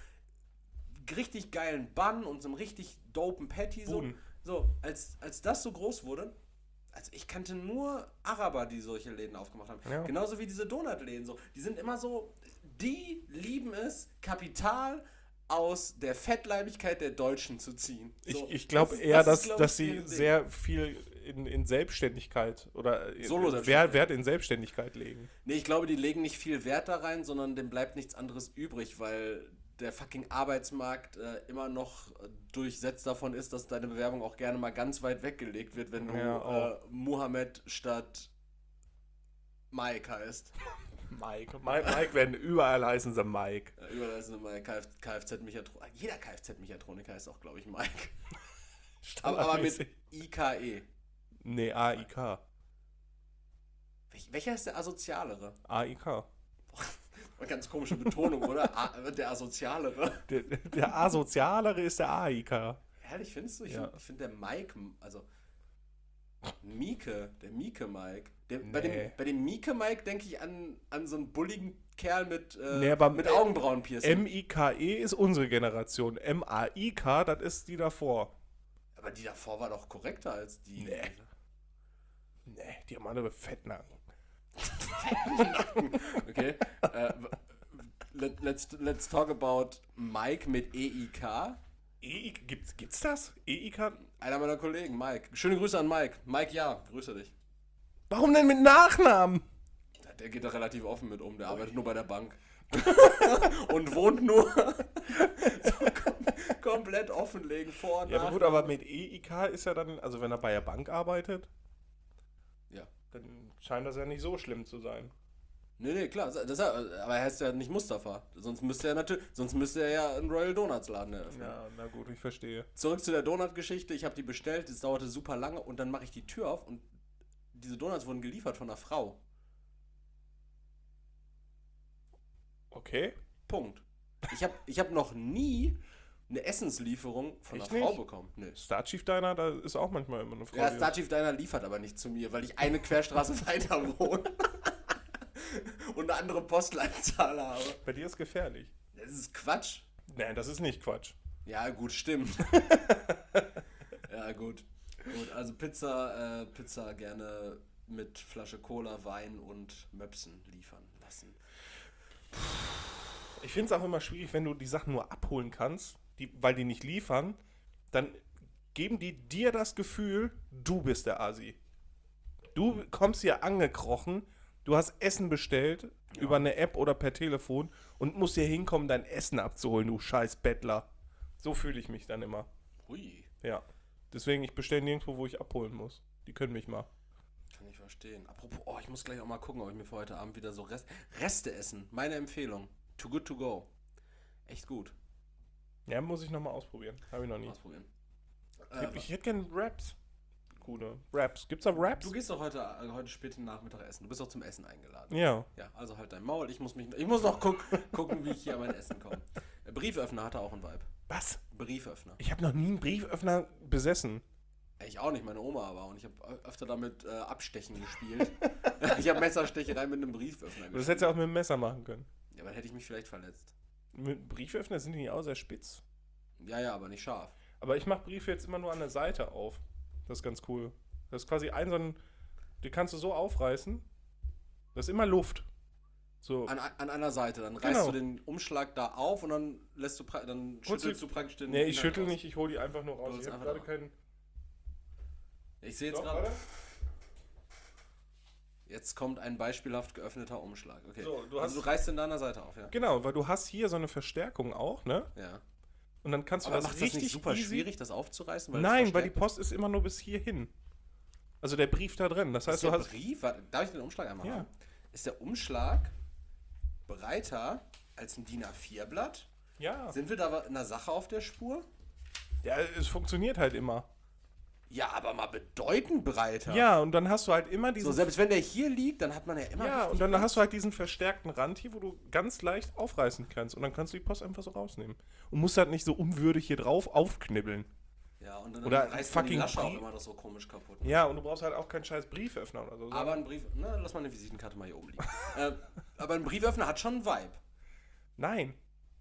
richtig geilen Bun und so einem richtig dopen Patty, so, Bun. so als, als das so groß wurde, also ich kannte nur Araber, die solche Läden aufgemacht haben. Ja. Genauso wie diese Donutläden, so, die sind immer so, die lieben es, Kapital aus der Fettleibigkeit der Deutschen zu ziehen. So, Ich, ich glaube das ist- eher, das dass, ist, glaub dass ich, sie deren Ding. sehr viel in, in Selbstständigkeit oder in- Solo-Selbstständigkeit. Wert, Wert in Selbstständigkeit legen. Nee, ich glaube, die legen nicht viel Wert da rein, sondern dem bleibt nichts anderes übrig, weil der fucking Arbeitsmarkt äh, immer noch äh, durchsetzt davon ist, dass deine Bewerbung auch gerne mal ganz weit weggelegt wird, wenn du Ja, auch. äh, Mohammed statt Mike heißt. Mike. Mike, Mike werden überall heißen sie Mike. Äh, überall ist eine Kf Kfz-Mechatroniker. Jeder Kfz-Mechatroniker heißt auch, glaube ich, Mike. aber, aber mit Standardmäßig. I K E. Nee, A I K. Welch, welcher ist der asozialere? A I K. Ganz komische Betonung, oder? A, der asozialere. Der, der asozialere ist der A I K. Ehrlich, findest du? Ich Ja. finde find der Mike, also Mieke, der Mieke Mike. Der, bei, dem, Nee. bei dem Mieke Mike denke ich an, an so einen bulligen Kerl mit, äh, Nee, aber mit äh, Augenbrauenpiercing. M I K E ist unsere Generation. M A I K, das ist die davor. Aber die davor war doch korrekter als die. Nee. Nee, die haben alle Fettnacken. Okay. äh, let, let's, let's talk about Mike mit E I K. E I K, gibt's, gibt's das? E I K? Einer meiner Kollegen, Mike. Schöne Grüße an Mike. Mike, ja, grüße dich. Warum denn mit Nachnamen? Der geht da relativ offen mit um, der arbeitet nur bei der Bank. Und wohnt nur so kom komplett offen offenlegen, vor und Ja, nach. aber gut, aber mit E I K ist ja dann, also wenn er bei der Bank arbeitet, Ja. dann scheint das ja nicht so schlimm zu sein. Nee, nee, klar. Das, aber er heißt ja nicht Mustafa. Sonst müsste er natürlich, sonst müsste er ja einen Royal Donuts Laden eröffnen. Ja, na gut, ich verstehe. Zurück zu der Donut-Geschichte. Ich habe die bestellt, das dauerte super lange und dann mache ich die Tür auf und diese Donuts wurden geliefert von einer Frau. Okay. Punkt. Ich habe ich hab noch nie eine Essenslieferung von Echt einer Frau nicht? bekommen. Nee. Star Chief Diner, da ist auch manchmal immer eine Frau. Ja, die- Star Chief Diner liefert aber nicht zu mir, weil ich eine Querstraße weiter wohne und eine andere Postleitzahl habe. Bei dir ist gefährlich. Das ist Quatsch. Nein, das ist nicht Quatsch. Ja, gut, stimmt. Ja, gut. Gut, also Pizza, äh, Pizza gerne mit Flasche Cola, Wein und Möpsen liefern lassen. Ich finde es auch immer schwierig, wenn du die Sachen nur abholen kannst, die, weil die nicht liefern, dann geben die dir das Gefühl, du bist der Asi. Du kommst hier angekrochen, du hast Essen bestellt Ja. über eine App oder per Telefon und musst hier hinkommen, dein Essen abzuholen, du scheiß Bettler. So fühle ich mich dann immer. Hui, Ja. Deswegen, ich bestelle nirgendwo, wo ich abholen muss. Die können mich mal. kann ich verstehen. Apropos, oh, ich muss gleich auch mal gucken, ob ich mir für heute Abend wieder so Rest, Reste essen. Meine Empfehlung. Too good to go. Echt gut. Ja, muss ich nochmal ausprobieren. Habe ich noch nie. Ausprobieren. Ich, Äh, ich hätte gerne Raps. Gute Raps. Gibt's da Raps? du gehst doch heute, äh, heute späten Nachmittag essen. Du bist doch zum Essen eingeladen. Ja. Ja, also halt dein Maul. Ich muss, mich, ich muss noch guck, gucken, wie ich hier an mein Essen komme. Äh, Brieföffner hatte auch einen Vibe. Was? Brieföffner. Ich habe noch nie einen Brieföffner besessen. Ich auch nicht, meine Oma aber. Und ich habe öfter damit äh, Abstechen gespielt. Ich habe Messerstecherei mit einem Brieföffner Das gespielt. hättest du auch mit dem Messer machen können. Ja, aber dann hätte ich mich vielleicht verletzt. Mit Brieföffner sind die nicht auch sehr spitz. Ja, ja, aber nicht scharf. Aber ich mache Briefe jetzt immer nur an der Seite auf. Das ist ganz cool. Das ist quasi ein so ein... Die kannst du so aufreißen. Das ist immer Luft. So. An, an einer Seite. Dann reißt Genau. du den Umschlag da auf und dann lässt du pra- dann Kurz schüttelst die- du praktisch den. Nee, ich Inhalt schüttel raus. nicht, ich hole die einfach nur Du raus. holst Ich habe einfach gerade nur- keinen... Ich sehe jetzt Doch, gerade. warte. Jetzt kommt ein beispielhaft geöffneter Umschlag. Okay. So, du also hast- du reißt den da an der Seite auf, ja? Genau, weil du hast hier so eine Verstärkung auch, ne? Ja. Und dann kannst du Aber das macht das richtig nicht super easy... schwierig, das aufzureißen? es Nein, weil die verstärkt Post ist immer nur bis hierhin. Also der Brief da drin. Das ist? heißt, Ist du der hast... Brief, warte, darf ich den Umschlag einmal Ja. haben? Ist der Umschlag breiter als ein D I N A vier Blatt? Ja. Sind wir da in einer Sache auf der Spur? Ja, es funktioniert halt immer. Ja, aber mal bedeutend breiter. Ja, und dann hast du halt immer So, diesen... selbst wenn der hier liegt, dann hat man ja immer. ja, richtig und dann Platz. hast du halt diesen verstärkten Rand hier, wo du ganz leicht aufreißen kannst. Und dann kannst du die Post einfach so rausnehmen. Und musst halt nicht so unwürdig hier drauf aufknibbeln. Ja, und dann Oder reißt man die fucking Lasche auch Brief- immer das so komisch kaputt. Ja, und du brauchst halt auch keinen scheiß Brieföffner oder so. Aber ein Brief. Na, lass mal eine Visitenkarte mal hier oben liegen. äh, aber ein Brieföffner hat schon einen Vibe. Nein.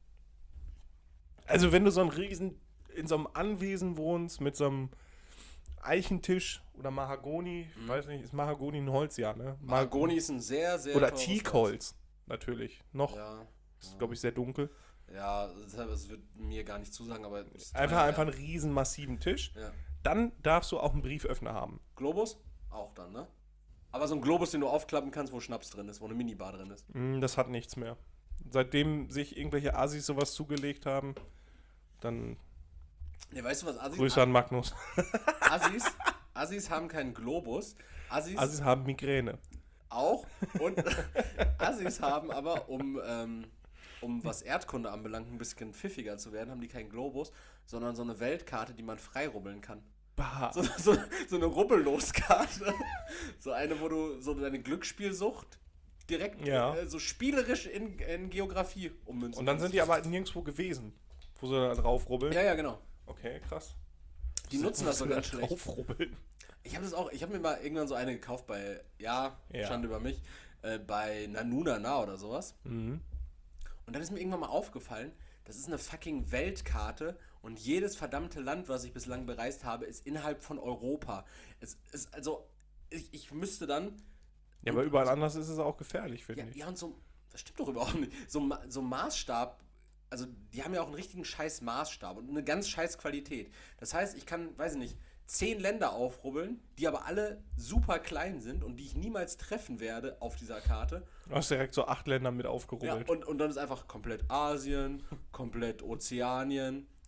Also wenn du so ein riesen... in so einem Anwesen wohnst, mit so einem Eichentisch oder Mahagoni, ich weiß nicht, ist Mahagoni ein Holz, ja, ne? Mahagoni ist ein sehr, sehr. Oder teures Teakholz, natürlich. Noch, Holz. Ja. ist glaube ich sehr dunkel. Ja, das, das wird mir gar nicht zusagen, aber. ist Einfach, teuer, einfach einen riesen massiven Tisch. Ja. ja. Dann darfst du auch einen Brieföffner haben. Globus? Auch dann, ne? Aber so ein Globus, den du aufklappen kannst, wo Schnaps drin ist, wo eine Minibar drin ist. Mm, Das hat nichts mehr. Seitdem sich irgendwelche Asis sowas zugelegt haben, dann Ne, weißt du was, Assis? Grüße an Magnus. Assis, Assis haben keinen Globus. Assis, Asis haben Migräne. auch. Und Assis haben aber, um, ähm, um was Erdkunde anbelangt, ein bisschen pfiffiger zu werden, haben die keinen Globus, sondern so eine Weltkarte, die man freirubbeln kann. Bah. So, so, so eine Rubbelloskarte. So eine, wo du so deine Glücksspielsucht direkt Ja. äh, so spielerisch in, in Geografie ummünzen Und dann sind kannst. die aber nirgendwo gewesen, wo sie da drauf rubbeln. Ja, ja, genau. Okay, krass. Die nutzen das so Wo sie ganz da schlecht. draufrubbeln. Ich habe das auch, ich habe mir mal irgendwann so eine gekauft bei, ja, Ja. Schande über mich, äh, bei Nanunana oder sowas. Mhm. Und dann ist mir irgendwann mal aufgefallen, das ist eine fucking Weltkarte und jedes verdammte Land, was ich bislang bereist habe, ist innerhalb von Europa. Es ist also, ich, ich müsste dann. Ja, aber überall anders ist es auch gefährlich, finde Ja, ich. ja, und so, das stimmt doch überhaupt nicht. So, Ma- so Maßstab, also die haben ja auch einen richtigen scheiß Maßstab und eine ganz scheiß Qualität. Das heißt, ich kann, weiß ich nicht, zehn Länder aufrubbeln, die aber alle super klein sind und die ich niemals treffen werde auf dieser Karte. Du hast direkt so acht Länder mit Ja, aufgerubbelt. und, und dann ist einfach komplett Asien, komplett Ozeanien,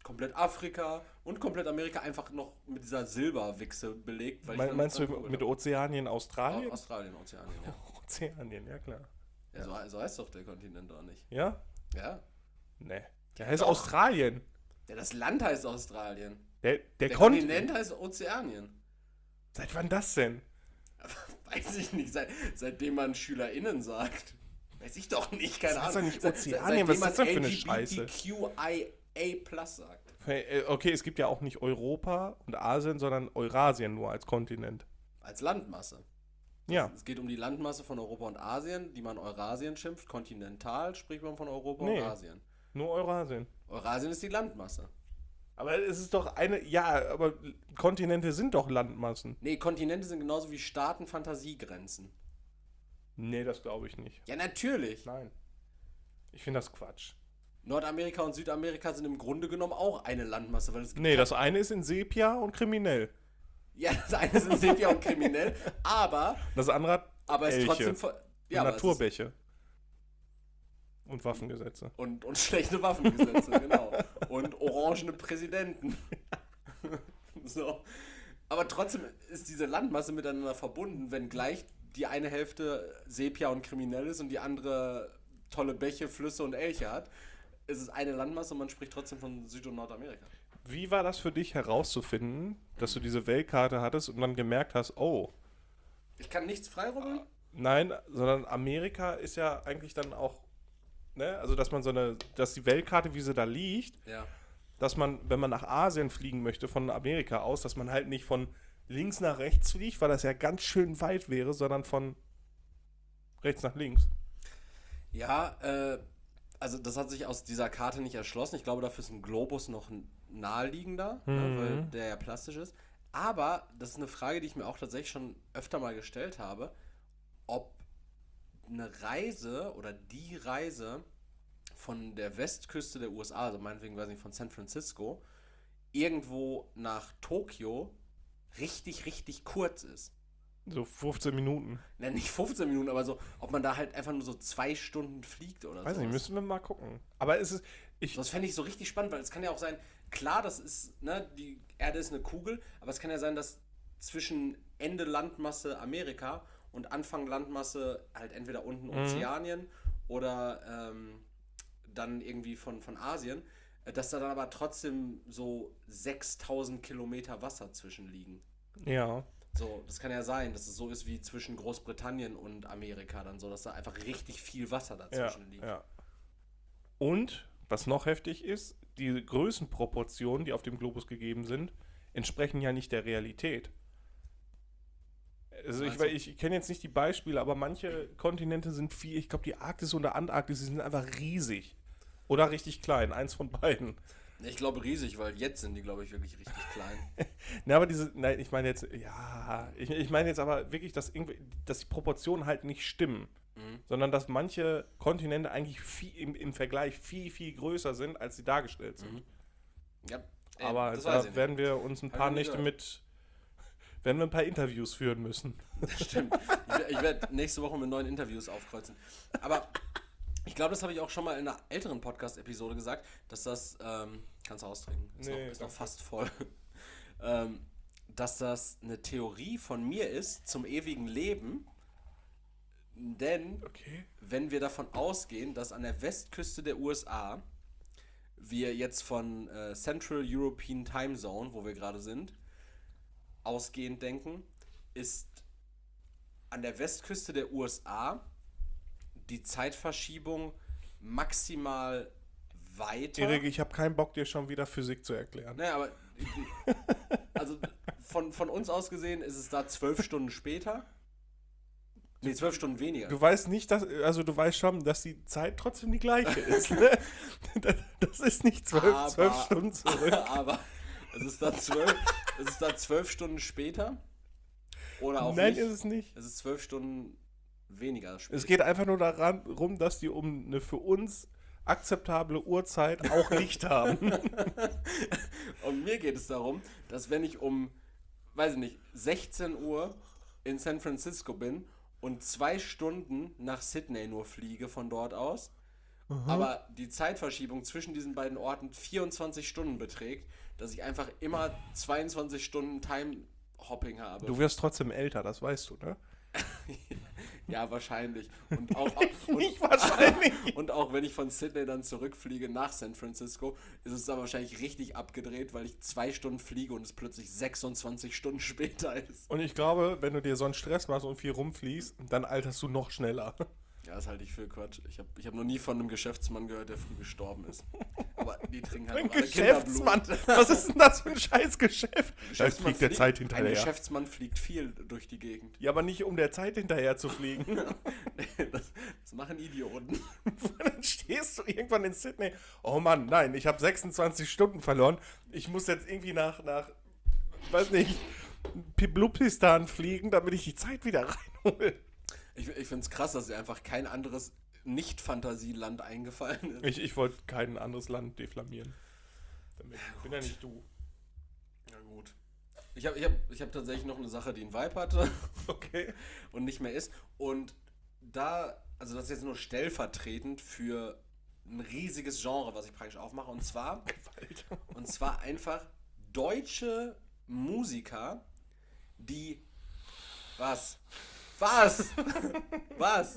komplett Afrika und komplett Amerika einfach noch mit dieser Silberwichse belegt. Weil Me- ich dann meinst du dann mit Ozeanien, Australien? Au- Australien, Ozeanien, ja. Ozeanien, ja klar. ja. So, so heißt doch der Kontinent auch nicht. Ja? Ja. Nee. Der heißt Doch. Australien. Ja, das Land heißt Australien. Der, der, Der Kont- Kontinent heißt Ozeanien. Seit wann das denn? Weiß ich nicht, seit, seitdem man SchülerInnen sagt. Weiß ich doch nicht, keine Das heißt Ahnung. doch nicht Ozeanien, was ist das denn für eine Scheiße? L G B T Q I A plus sagt. Hey, äh, Okay, es gibt ja auch nicht Europa und Asien, sondern Eurasien nur als Kontinent. Als Landmasse. Ja. Es geht um die Landmasse von Europa und Asien, die man Eurasien schimpft. Kontinental spricht man von Europa Nee. und Asien. Nur Eurasien. Eurasien ist die Landmasse. Aber es ist doch eine. Ja, aber Kontinente sind doch Landmassen. Nee, Kontinente sind genauso wie Staaten Fantasiegrenzen. Nee, das glaube ich nicht. Ja, natürlich. Nein. Ich finde das Quatsch. Nordamerika und Südamerika sind im Grunde genommen auch eine Landmasse, weil es gibt Nee, das eine ist in Sepia und kriminell. ja, das eine sind Sepia und kriminell, aber Das andere hat aber es ist Elche. trotzdem voll- und aber es ist- Naturbäche. Und Waffengesetze. und, und schlechte Waffengesetze, genau. Und orangene Präsidenten. so. Aber trotzdem ist diese Landmasse miteinander verbunden, wenn gleich die eine Hälfte Sepia und kriminell ist und die andere tolle Bäche, Flüsse und Elche hat. Es ist eine Landmasse und man spricht trotzdem von Süd- und Nordamerika. Wie war das für dich herauszufinden, dass du diese Weltkarte hattest und dann gemerkt hast, oh, Ich kann nichts freirubbeln? nein, sondern Amerika ist ja eigentlich dann auch, ne, also dass man so eine, dass die Weltkarte, wie sie da liegt, Ja. dass man, wenn man nach Asien fliegen möchte, von Amerika aus, dass man halt nicht von links nach rechts fliegt, weil das ja ganz schön weit wäre, sondern von rechts nach links. Ja, äh, also das hat sich aus dieser Karte nicht erschlossen. Ich glaube, dafür ist ein Globus noch n- naheliegender, ne, Mhm. weil der ja plastisch ist. Aber das ist eine Frage, die ich mir auch tatsächlich schon öfter mal gestellt habe, ob eine Reise oder die Reise von der Westküste der U S A, also meinetwegen, weiß nicht, von San Francisco, irgendwo nach Tokio richtig, richtig kurz ist. So fünfzehn Minuten. Na, nicht fünfzehn Minuten, aber so, ob man da halt einfach nur so zwei Stunden fliegt oder so. Weiß nicht, müssen wir mal gucken. Aber es ist, ich, Das fände ich so richtig spannend, weil es kann ja auch sein, klar, das ist, ne, die Erde ist eine Kugel, aber es kann ja sein, dass zwischen Ende Landmasse Amerika und Anfang Landmasse halt entweder unten Ozeanien oder ähm, dann irgendwie von, von Asien, äh, dass da dann aber trotzdem so sechstausend Kilometer Wasser zwischen liegen. ja. So, das kann ja sein, dass es so ist wie zwischen Großbritannien und Amerika dann so, dass da einfach richtig viel Wasser Ja, dazwischen liegt. ja. Und, was noch heftig ist, die Größenproportionen, die auf dem Globus gegeben sind, entsprechen ja nicht der Realität. Also ich, Meinst du? weil ich kenne jetzt nicht die Beispiele, aber manche Kontinente sind viel, ich glaube die Arktis und der Antarktis, die sind einfach riesig. Oder richtig klein, eins von beiden. Ich glaube riesig, weil jetzt sind die, glaube ich, wirklich richtig klein. Na, aber diese, nein, ich meine jetzt, ja, ich, ich meine jetzt aber wirklich, dass, irgendwie, dass die Proportionen halt nicht stimmen. Mhm. Sondern dass manche Kontinente eigentlich viel, im, im Vergleich viel, viel größer sind, als sie dargestellt sind. Mhm. Ja, ey, Aber das weiß ich da nicht. werden wir uns ein Hab ich paar noch nie Nächte gehört. mit, werden wir ein paar Interviews führen müssen. Das stimmt. Ich, wer- ich werde nächste Woche mit neuen Interviews aufkreuzen. Aber ich glaube, das habe ich auch schon mal in einer älteren Podcast-Episode gesagt, dass das, ähm, kannst du austrinken, ist, Nee, noch, ist noch danke. fast voll, ähm, dass das eine Theorie von mir ist zum ewigen Leben, denn Okay. wenn wir davon ausgehen, dass an der Westküste der U S A wir jetzt von äh, Central European Time Zone, wo wir gerade sind, ausgehend denken, ist an der Westküste der U S A die Zeitverschiebung maximal weiter. Erik, ich habe keinen Bock, dir schon wieder Physik zu erklären. Naja, aber also von, von uns aus gesehen ist es da zwölf Stunden später. Nee, zwölf Stunden weniger. Du weißt nicht, dass, also du weißt schon, dass die Zeit trotzdem die gleiche ist. Ne? Das- Das ist nicht zwölf, Aber- zwölf Stunden zurück. Aber es ist da zwölf, es ist da zwölf Stunden später. Oder auch Nein, nicht. ist es nicht. Es ist zwölf Stunden weniger später. Es geht einfach nur darum, dass die um eine für uns akzeptable Uhrzeit auch Licht haben. Und mir geht es darum, dass wenn ich um, weiß ich nicht, sechzehn Uhr in San Francisco bin und zwei Stunden nach Sydney nur fliege von dort aus aber die Zeitverschiebung zwischen diesen beiden Orten vierundzwanzig Stunden beträgt, dass ich einfach immer zweiundzwanzig Stunden Time-Hopping habe. Du wirst trotzdem älter, das weißt du, ne? Ja, wahrscheinlich. Und auch, auch, und, Nicht wahrscheinlich. und auch wenn ich von Sydney dann zurückfliege nach San Francisco, ist es dann wahrscheinlich richtig abgedreht, weil ich zwei Stunden fliege und es plötzlich sechsundzwanzig Stunden später ist. Und ich glaube, wenn du dir so einen Stress machst und viel rumfliegst, dann alterst du noch schneller. Ja, das halte ich für Quatsch. Ich habe ich hab noch nie von einem Geschäftsmann gehört, der früh gestorben ist. Aber die trinken halt Ein auch alle Geschäftsmann. Kinderblut. Was ist denn das für ein scheiß Geschäft? Da Geschäftsmann fliegt der Zeit Ein hinterher. Geschäftsmann fliegt viel durch die Gegend. Ja, aber nicht um der Zeit hinterher zu fliegen. das, das machen Idioten. Dann stehst du irgendwann in Sydney. Oh Mann, nein, ich habe sechsundzwanzig Stunden verloren. Ich muss jetzt irgendwie nach, nach weiß nicht, Piblupistan fliegen, damit ich die Zeit wieder reinhole. Ich, ich finde es krass, dass dir einfach kein anderes Nicht-Fantasieland eingefallen ist. Ich, ich wollte kein anderes Land deflamieren. Damit. Ich bin ja nicht du. Ja gut. Ich habe ich hab, ich hab tatsächlich noch eine Sache, die einen Vibe hatte Okay. und nicht mehr ist. Und da, also das ist jetzt nur stellvertretend für ein riesiges Genre, was ich praktisch aufmache. Und zwar, Gewalt. und zwar einfach deutsche Musiker, die... Was? Was? Was?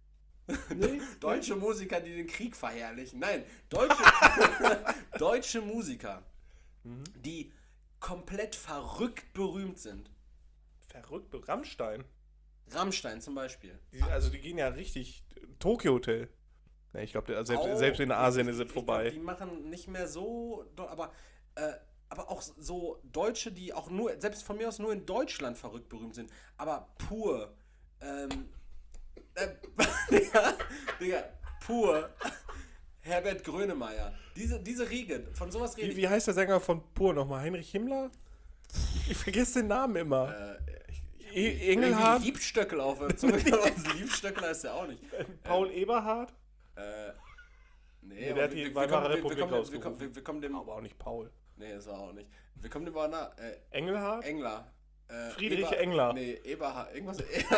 Deutsche Musiker, die den Krieg verherrlichen. Nein, deutsche, deutsche Musiker, Mhm. die komplett verrückt berühmt sind. Verrückt. Rammstein. Rammstein zum Beispiel. Die, also die gehen ja richtig. Tokyo Hotel. Ja, ich glaube, selbst, Auch- selbst in Asien ich- ist es ich vorbei. Glaub, die machen nicht mehr so, do- aber, äh, aber auch so Deutsche, die auch nur, selbst von mir aus nur in Deutschland verrückt berühmt sind. Aber pur. Ähm, äh, Digga, Digga, pur. Herbert Grönemeyer. Diese, diese Riege, von sowas rede Wie, ich. wie heißt der Sänger von Pur nochmal? Heinrich Himmler? Ich vergesse den Namen immer. Äh, ich, ich E- Engelhardt? Irgendwie Liebstöckel auf der Zunge. Also Liebstöckel heißt ja auch nicht. Paul Eberhard? Äh, nee, Nee, der aber hat die wir- wir Weimarer kommen- wir- Republik wir kommen- wir ausgerufen. kommen- wir- Wir kommen dem. Aber auch nicht Paul. Nee, das war auch nicht. Wir kommen dem mal nach. Äh, Engelhardt? Engler. Äh, Friedrich Eber- Engler. Nee, Eberhard. Irgendwas.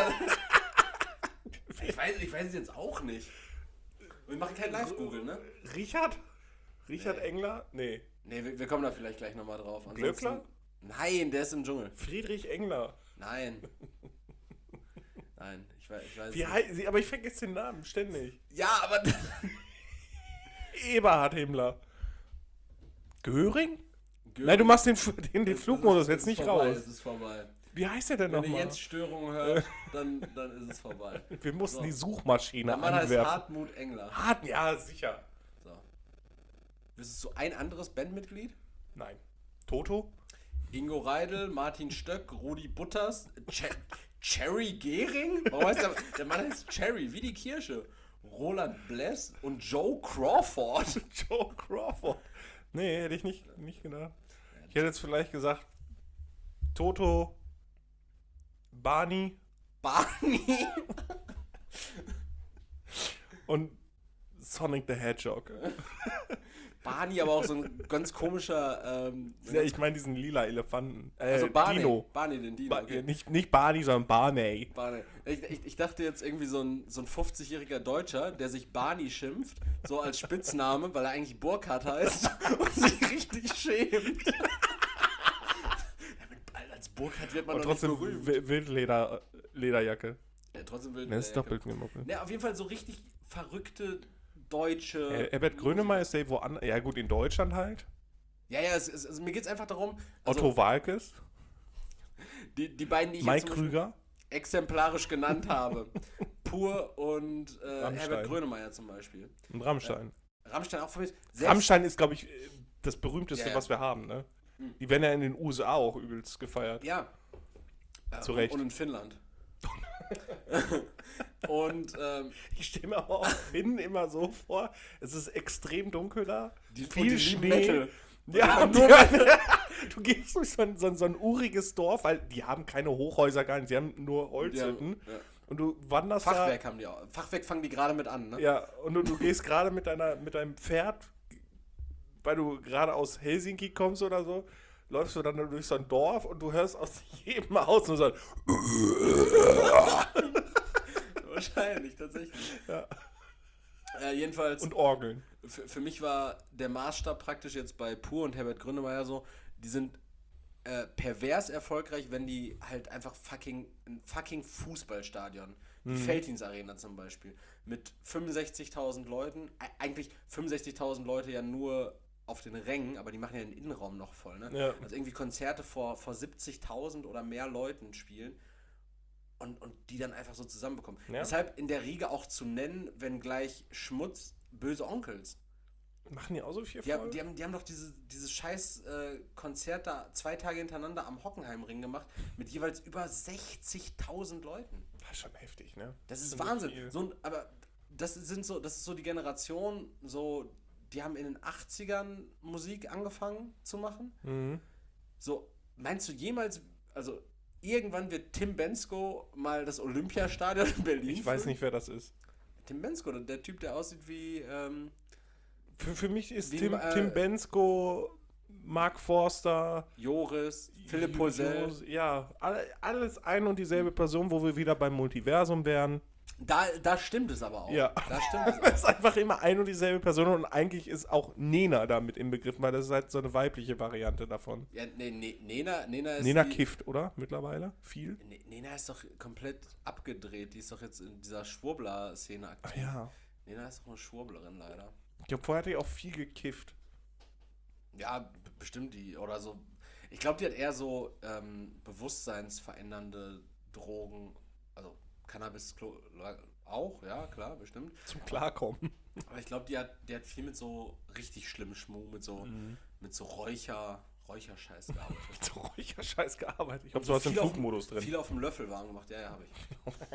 ich, weiß, ich weiß es jetzt auch nicht. Wir machen kein Live-Google, ne? Richard? Richard Nee. Engler? Nee. Nee, wir, wir kommen da vielleicht gleich nochmal drauf. Glöckler? Nein, der ist im Dschungel. Friedrich Engler. Nein. Nein, ich weiß, ich weiß Wie nicht. heißt sie? Aber ich vergesse den Namen ständig. Ja, aber. Eberhard Himmler. Göring? Nein, du machst den, den, den Flugmodus jetzt nicht vorbei, raus. Es ist vorbei. Wie heißt der denn Wenn ihr nochmal? jetzt Störungen hört, dann, dann ist es vorbei. Wir mussten So. die Suchmaschine Der Mann heißt anwerfen. Hartmut Engler. Hart, ja, sicher. So. Wüsstest du ein anderes Bandmitglied? Nein. Toto? Ingo Reidel, Martin Stöck, Rudi Butters, Cher Cherry Gehring? Warum heißt der, der Mann heißt Cherry, wie die Kirsche. Roland Bless und Joe Crawford. Joe Crawford. Nee, hätte ich nicht, nicht gedacht. Ich hätte jetzt vielleicht gesagt Toto, Barney Barney. und Sonic the Hedgehog. Barney, aber auch so ein ganz komischer. Ähm, Ja, ich meine diesen lila Elefanten. Äh, also Barney. Dino. Barney, den Dino. Ba Okay. nicht, nicht Barney, sondern Barney. Barney. Ich, ich, ich dachte jetzt irgendwie so ein, so ein fünfzigjähriger Deutscher, der sich Barney schimpft, so als Spitzname, weil er eigentlich Burkhardt heißt und sich richtig schämt. Ja, mit- als Burkhardt wird man Und doch nicht trotzdem berühmt. Wi- Wildleder, Lederjacke. Ja, trotzdem will Ne, ist doppelt gemoppelt. Ne, auf jeden Fall so richtig verrückte deutsche. Äh, Herbert Grönemeyer ist der woanders. Ja, gut, in Deutschland halt. Ja, ja, es, es, also mir geht's einfach darum. Also Otto Walkes, die, die beiden, die ich Mike jetzt zum Beispiel Krüger. exemplarisch genannt habe. Pur und äh, Rammstein. Herbert Grönemeyer zum Beispiel. Und Rammstein. Rammstein auch von mir. Selbst, Rammstein ist, glaube ich, äh, das berühmteste, Ja, ja. was wir haben, ne? Mhm. Die werden ja in den U S A auch übelst gefeiert. Ja. Ja, Zu und- Recht. Und in Finnland. und ähm, Ich stelle mir aber auch Finn immer so vor, es ist extrem dunkel da, die, viel und die lieben Schnee. Metal. Ja, Und die und haben die, du gehst durch so ein, so, ein, so ein uriges Dorf, weil die haben keine Hochhäuser gar nicht, sie haben nur Holzhütten. Ja. Und du wanderst Fachwerk haben die auch. Fachwerk fangen die gerade mit an, ne? da. Ja, und du, du gehst gerade mit, deiner, mit deinem Pferd, weil du gerade aus Helsinki kommst oder so, läufst du dann durch so ein Dorf und du hörst aus jedem Haus nur so ein Wahrscheinlich, tatsächlich. Ja. Äh, jedenfalls, Und Orgeln. für, für mich war der Maßstab praktisch jetzt bei Pur und Herbert Grönemeyer so, die sind äh, pervers erfolgreich, wenn die halt einfach fucking, ein fucking Fußballstadion, die Mhm. Veltins Arena zum Beispiel, mit fünfundsechzigtausend Leuten, e- eigentlich fünfundsechzigtausend Leute ja nur auf den Rängen, aber die machen ja den Innenraum noch voll, ne? Ja. Also irgendwie Konzerte vor, vor siebzigtausend oder mehr Leuten spielen und, und die dann einfach so zusammenbekommen. Ja. Deshalb in der Riege auch zu nennen, wenn gleich Schmutz, böse Onkels. Machen die auch so viel Die haben, voll? die haben, die haben doch diese, dieses scheiß äh, Konzert da zwei Tage hintereinander am Hockenheimring gemacht mit jeweils über sechzigtausend Leuten. Das ist schon heftig, ne? Das ist so Wahnsinn. viel. So, ein- aber das sind so, das ist so die Generation, so, die haben in den achtzigern Musik angefangen zu machen. Mhm. So, meinst du jemals, also irgendwann wird Tim Bensko mal das Olympiastadion in Berlin Ich weiß füllen? nicht, wer das ist. Tim Bensko, der Typ, der aussieht wie, ähm, Für, für mich ist Wie, Tim, äh, Tim Bensko, Mark Forster, Joris, Philipp Posel. Jos- ja, alle, alles ein und dieselbe Person, wo wir wieder beim Multiversum wären. Da, da stimmt es aber auch. Ja. Da stimmt es Das ist einfach immer ein und dieselbe Person und eigentlich ist auch Nena damit inbegriffen, weil das ist halt so eine weibliche Variante davon. Ja, nee, nee, Nena, Nena ist Nena die, kifft, oder? Mittlerweile? Viel? Ne- Nena ist doch komplett abgedreht. Die ist doch jetzt in dieser Schwurbler-Szene Ach aktiv. ja. Nena ist doch eine Schwurblerin leider. Ich glaube, vorher hatte ich auch viel gekifft. Ja, b- bestimmt die. Oder so. Ich glaube, die hat eher so ähm, bewusstseinsverändernde Drogen. Also Cannabis klo- auch, ja, klar, bestimmt. Zum Klarkommen. Aber ich glaube, die hat, die hat viel mit so richtig schlimmem Schmuh, mit so, Mhm. mit so Räucher, Räucherscheiß gearbeitet. So ruhiger Scheiß gearbeitet. Ich habe Und sowas im viel auf- Flugmodus drin. Viel auf dem Löffel warm gemacht, ja, ja, habe ich.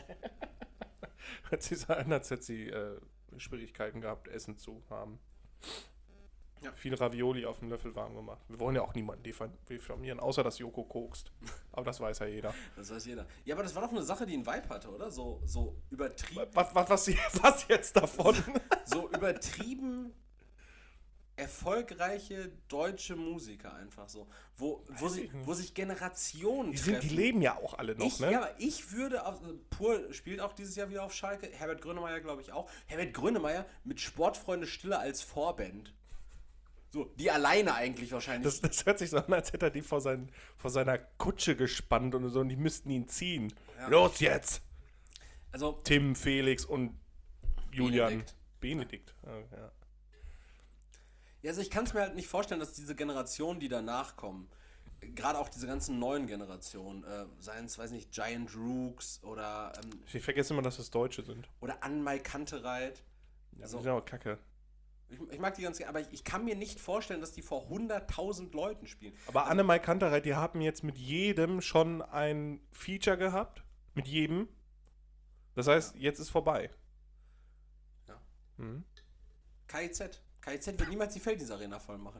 Hört sich so an, als hätte sie äh, Schwierigkeiten gehabt, Essen zu haben. Ja. Viel Ravioli auf dem Löffel warm gemacht. Wir wollen ja auch niemanden diffam- diffamieren, außer dass Joko kokst. Aber das weiß ja jeder. Das weiß jeder. Ja, aber das war doch eine Sache, die einen Vibe hatte, oder? So, so übertrieben, Was, was, was, was jetzt davon? so übertrieben erfolgreiche deutsche Musiker einfach so, wo, wo, Weiß sie, ich nicht. wo sich Generationen Die, sind, die leben ja auch alle noch, ich, ne? Ja, aber ich würde, auf, Pur spielt auch dieses Jahr wieder auf Schalke, Herbert Grönemeyer glaube ich auch. Herbert Grönemeyer mit Sportfreunde Stille als Vorband. So, die alleine eigentlich wahrscheinlich. Das, das hört sich so an, als hätte er die vor, sein, vor seiner Kutsche gespannt und so und die müssten ihn ziehen. Ja. Los jetzt! also, Tim, Felix und Julian. Benedikt. Benedikt. Oh, ja. ja, also ich kann es mir halt nicht vorstellen, dass diese Generationen, die danach kommen, gerade auch diese ganzen neuen Generationen, äh, seien es, weiß nicht, Giant Rooks oder, ähm, Ich vergesse immer, dass das Deutsche sind. oder Anmai Kantereit. Ja, So. die sind aber kacke. Ich, ich mag die ganz gerne, aber ich, ich kann mir nicht vorstellen, dass die vor hunderttausend Leuten spielen. Aber Annemai Kantereit, die haben jetzt mit jedem schon ein Feature gehabt. Mit jedem. Das heißt, jetzt ist vorbei. Ja. Mhm. K I Z. K I Z wird niemals die Felddienst Arena voll machen.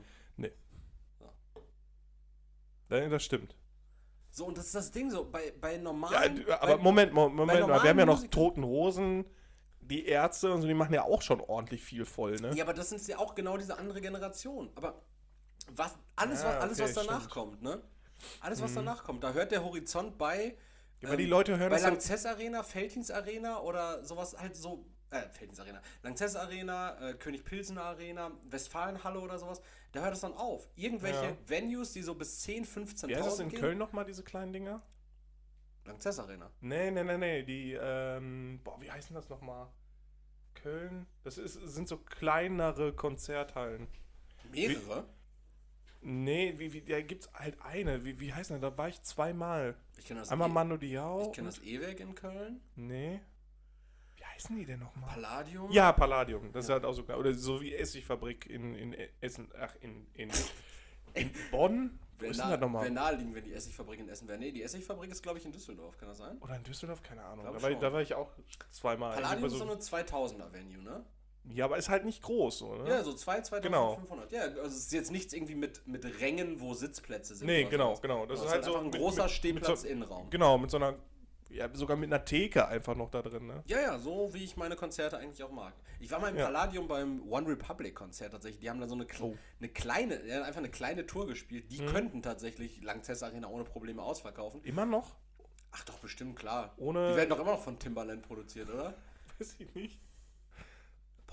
Ja, das stimmt. So, und das ist das Ding so, bei, bei normalen... Ja, aber bei, Moment, Mo- Moment, mal, normalen wir haben ja noch Musikern- Toten Hosen, die Ärzte und so, die machen ja auch schon ordentlich viel voll, ne? Ja, aber das sind ja auch genau diese andere Generation. Aber was, alles, Ja, was, alles okay, was danach stimmt. kommt, ne? Alles, was Mhm. danach kommt. Da hört der Horizont bei... Ja, weil die Leute hören bei das dann- Lanxess Arena, Felddienst Arena oder sowas halt so... Äh, Felddienst Arena. Lanxess Arena, äh, König Pilsener Arena, Westfalenhalle oder sowas. Da hört es dann auf. Irgendwelche Ja. Venues, die so bis zehn, Wie heißt das fünfzehntausend in gehen. Köln nochmal, diese kleinen Dinger? Lanxess Arena. Nee, nee, nee, nee, die, ähm, boah, wie heißen das nochmal? Köln? Das ist, sind so kleinere Konzerthallen. Mehrere? Nee, wie, wie, da gibt's halt eine. Wie, wie heißt denn das? Da war ich zweimal. Ich kenne das, Einmal e Mando Diao. ich kenn das und- E-Werk in Köln. Nee. Wie heißen die denn nochmal? Palladium. Ja, Palladium. Das ist Ja. halt auch so klar. Oder so wie Essigfabrik in, in Essen. Ach, in, in, in Bonn? Wo Wäre ist denn nah, das nochmal? wär naheliegend, wenn die Essigfabrik in Essen wäre. Nee, die Essigfabrik ist, glaube ich, in Düsseldorf. Kann das sein? Oder in Düsseldorf? Keine Ahnung. Glaub Da war, ich, schon. da war ich auch zweimal. Palladium Irgendwie ist so so, eine zweitausender-Venue, ne? ja, aber ist halt nicht groß, so, ne? Ja, so zwei, Genau. zweitausendfünfhundert. Ja, also es ist jetzt nichts irgendwie mit, mit Rängen, wo Sitzplätze sind. Nee, oder genau, sowas. genau. Das Das ist halt so einfach ein mit- großer mit- Stehplatz mit so, Innenraum. Genau, mit so einer, ja, sogar mit einer Theke einfach noch da drin, ne? Ja, ja, so wie ich meine Konzerte eigentlich auch mag. Ich war mal im Ja. Palladium beim One Republic Konzert tatsächlich. Die haben da so eine, kle- Oh. eine kleine, ja, einfach eine kleine Tour gespielt. Die Mhm. könnten tatsächlich Lanxess Arena ohne Probleme ausverkaufen. Immer noch? Ach doch, bestimmt, klar. Ohne. Die werden doch immer noch von Timbaland produziert, oder? Weiß ich nicht. Boah,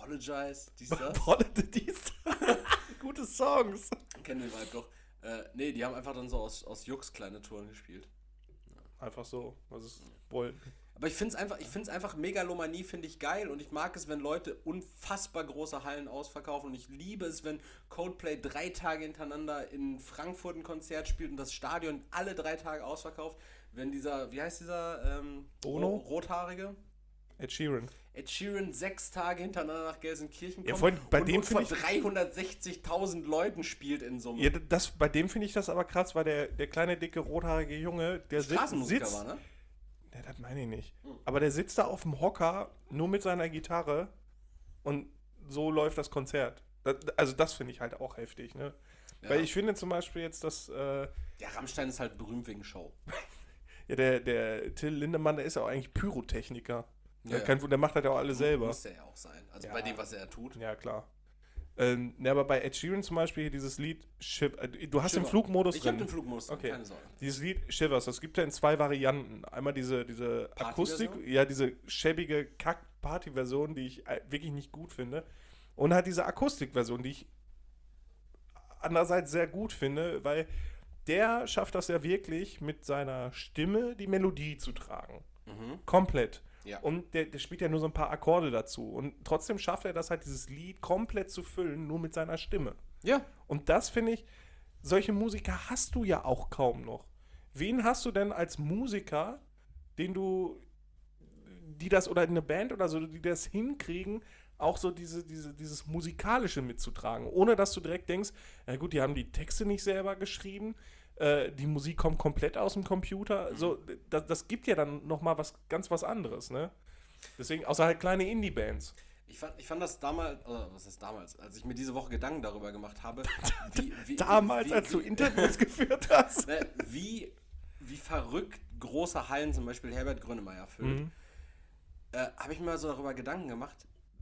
Apologize, dies, das. Dies. Gute Songs. Kennen den Vibe doch. Äh, nee, die haben einfach dann so aus, aus Jux kleine Touren gespielt. Einfach so, was es wollten. Aber ich finde es einfach, ich find's einfach Megalomanie, finde ich geil und ich mag es, wenn Leute unfassbar große Hallen ausverkaufen und ich liebe es, wenn Coldplay drei Tage hintereinander in Frankfurt ein Konzert spielt und das Stadion alle drei Tage ausverkauft. Wenn dieser, wie heißt dieser, ähm, Bono? Ro- Rothaarige? Ed Sheeran. Ed Sheeran sechs Tage hintereinander nach Gelsenkirchen kommt Ja, vor allem bei und, dem und vor find ich- dreihundertsechzigtausend Leuten spielt in so einem Ja, das, bei dem finde ich das aber krass, weil der, der kleine, dicke, rothaarige Junge, der sitzt, Straßenmusiker sitzt war, ne? Ja, das meine ich nicht. Aber der sitzt da auf dem Hocker, nur mit seiner Gitarre und so läuft das Konzert. Das, also das finde ich halt auch heftig, ne? Ja. Weil ich finde zum Beispiel jetzt, dass äh, Ja, Rammstein ist halt berühmt wegen Show. ja, der, der Till Lindemann, der ist ja auch eigentlich Pyrotechniker. Ja, der, kann, der macht das ja auch alle selber. Muss der ja auch sein. Also Ja. bei dem, was er tut. Ja, klar. Ähm, ne, aber bei Ed Sheeran zum Beispiel dieses Lied, Shiv äh, du hast den Shiver. Flugmodus Ich drin. hab den Flugmodus drin, Okay. keine Sorge. Dieses Lied Shivers, das gibt ja in zwei Varianten. Einmal diese, diese Akustik, ja, diese schäbige Kack-Party-Version, die ich äh, wirklich nicht gut finde. Und halt diese Akustik-Version, die ich andererseits sehr gut finde, weil der schafft das ja wirklich mit seiner Stimme die Melodie zu tragen. Mhm. Komplett. Ja. Und der, der spielt ja nur so ein paar Akkorde dazu. Und trotzdem schafft er das halt, dieses Lied komplett zu füllen, nur mit seiner Stimme. Ja. Und das finde ich, solche Musiker hast du ja auch kaum noch. Wen hast du denn als Musiker, den du, die das, oder eine Band oder so, die das hinkriegen, auch so diese, diese, dieses Musikalische mitzutragen, ohne dass du direkt denkst, na gut, die haben die Texte nicht selber geschrieben, äh, die Musik kommt komplett aus dem Computer. So, das, das gibt ja dann nochmal was ganz was anderes, ne? Deswegen, außer halt kleine Indie-Bands. Ich fand, ich fand das damals, oder was ist damals, als ich mir diese Woche Gedanken darüber gemacht habe, wie, wie, Damals, wie, als du wie, Interviews geführt hast. ne, wie, wie verrückt große Hallen zum Beispiel Herbert Grönemeyer füllt, Mhm. äh, habe ich mir mal so darüber Gedanken gemacht,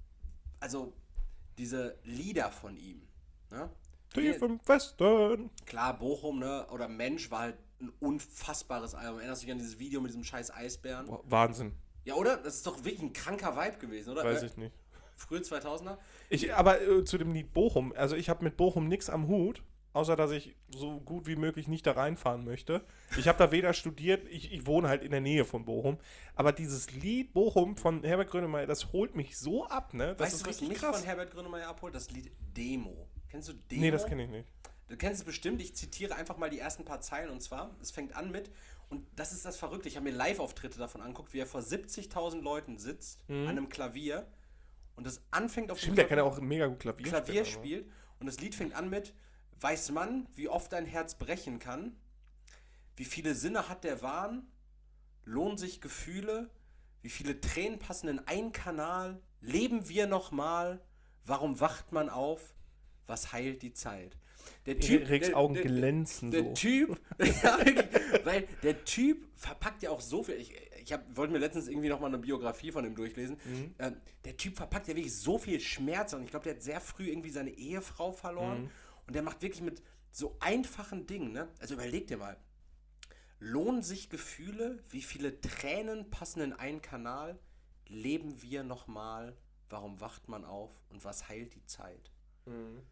also diese Lieder von ihm, ne? Tief im Westen. Klar, Bochum, ne, oder Mensch war halt ein unfassbares Album. Erinnerst du dich an dieses Video mit diesem scheiß Eisbären? Boah, Wahnsinn. Ja, oder? Das ist doch wirklich ein kranker Vibe gewesen, oder? Weiß Äh, ich nicht. Frühe zweitausender? Ich, aber äh, zu dem Lied Bochum, also ich habe mit Bochum nichts am Hut, außer dass ich so gut wie möglich nicht da reinfahren möchte. Ich habe da weder studiert, ich, ich wohne halt in der Nähe von Bochum, aber dieses Lied Bochum von Herbert Grönemeyer, das holt mich so ab, ne? Das Weißt ist du, was richtig mich krass. von Herbert Grönemeyer abholt? Das Lied Demo. Kennst du Demo? Nee, das kenne ich nicht. Du kennst es bestimmt. Ich zitiere einfach mal die ersten paar Zeilen. Und zwar, es fängt an mit, und das ist das Verrückte, ich habe mir Live-Auftritte davon angeguckt, wie er vor siebzigtausend Leuten sitzt, Mhm. an einem Klavier, und das anfängt auf dem Stimmt, der kann ja auch mega gut Klavier, Klavier spielen, spielt. Und das Lied fängt an mit, weiß man, wie oft ein Herz brechen kann, wie viele Sinne hat der Wahn, lohnen sich Gefühle, wie viele Tränen passen in ein Kanal, leben wir nochmal, warum wacht man auf, was heilt die Zeit? Der aber Riks der- Augen der- glänzen der so. Typ, ja, wirklich, weil der Typ verpackt ja auch so viel. Ich, ich hab, wollte mir letztens irgendwie nochmal eine Biografie von ihm durchlesen. Mhm. Ähm, der Typ verpackt ja wirklich so viel Schmerz und ich glaube, der hat sehr früh irgendwie seine Ehefrau verloren Mhm. und der macht wirklich mit so einfachen Dingen, ne? Also überleg dir mal. Lohnen sich Gefühle? Wie viele Tränen passen in einen Kanal? Leben wir nochmal? Warum wacht man auf? Und was heilt die Zeit? Mhm.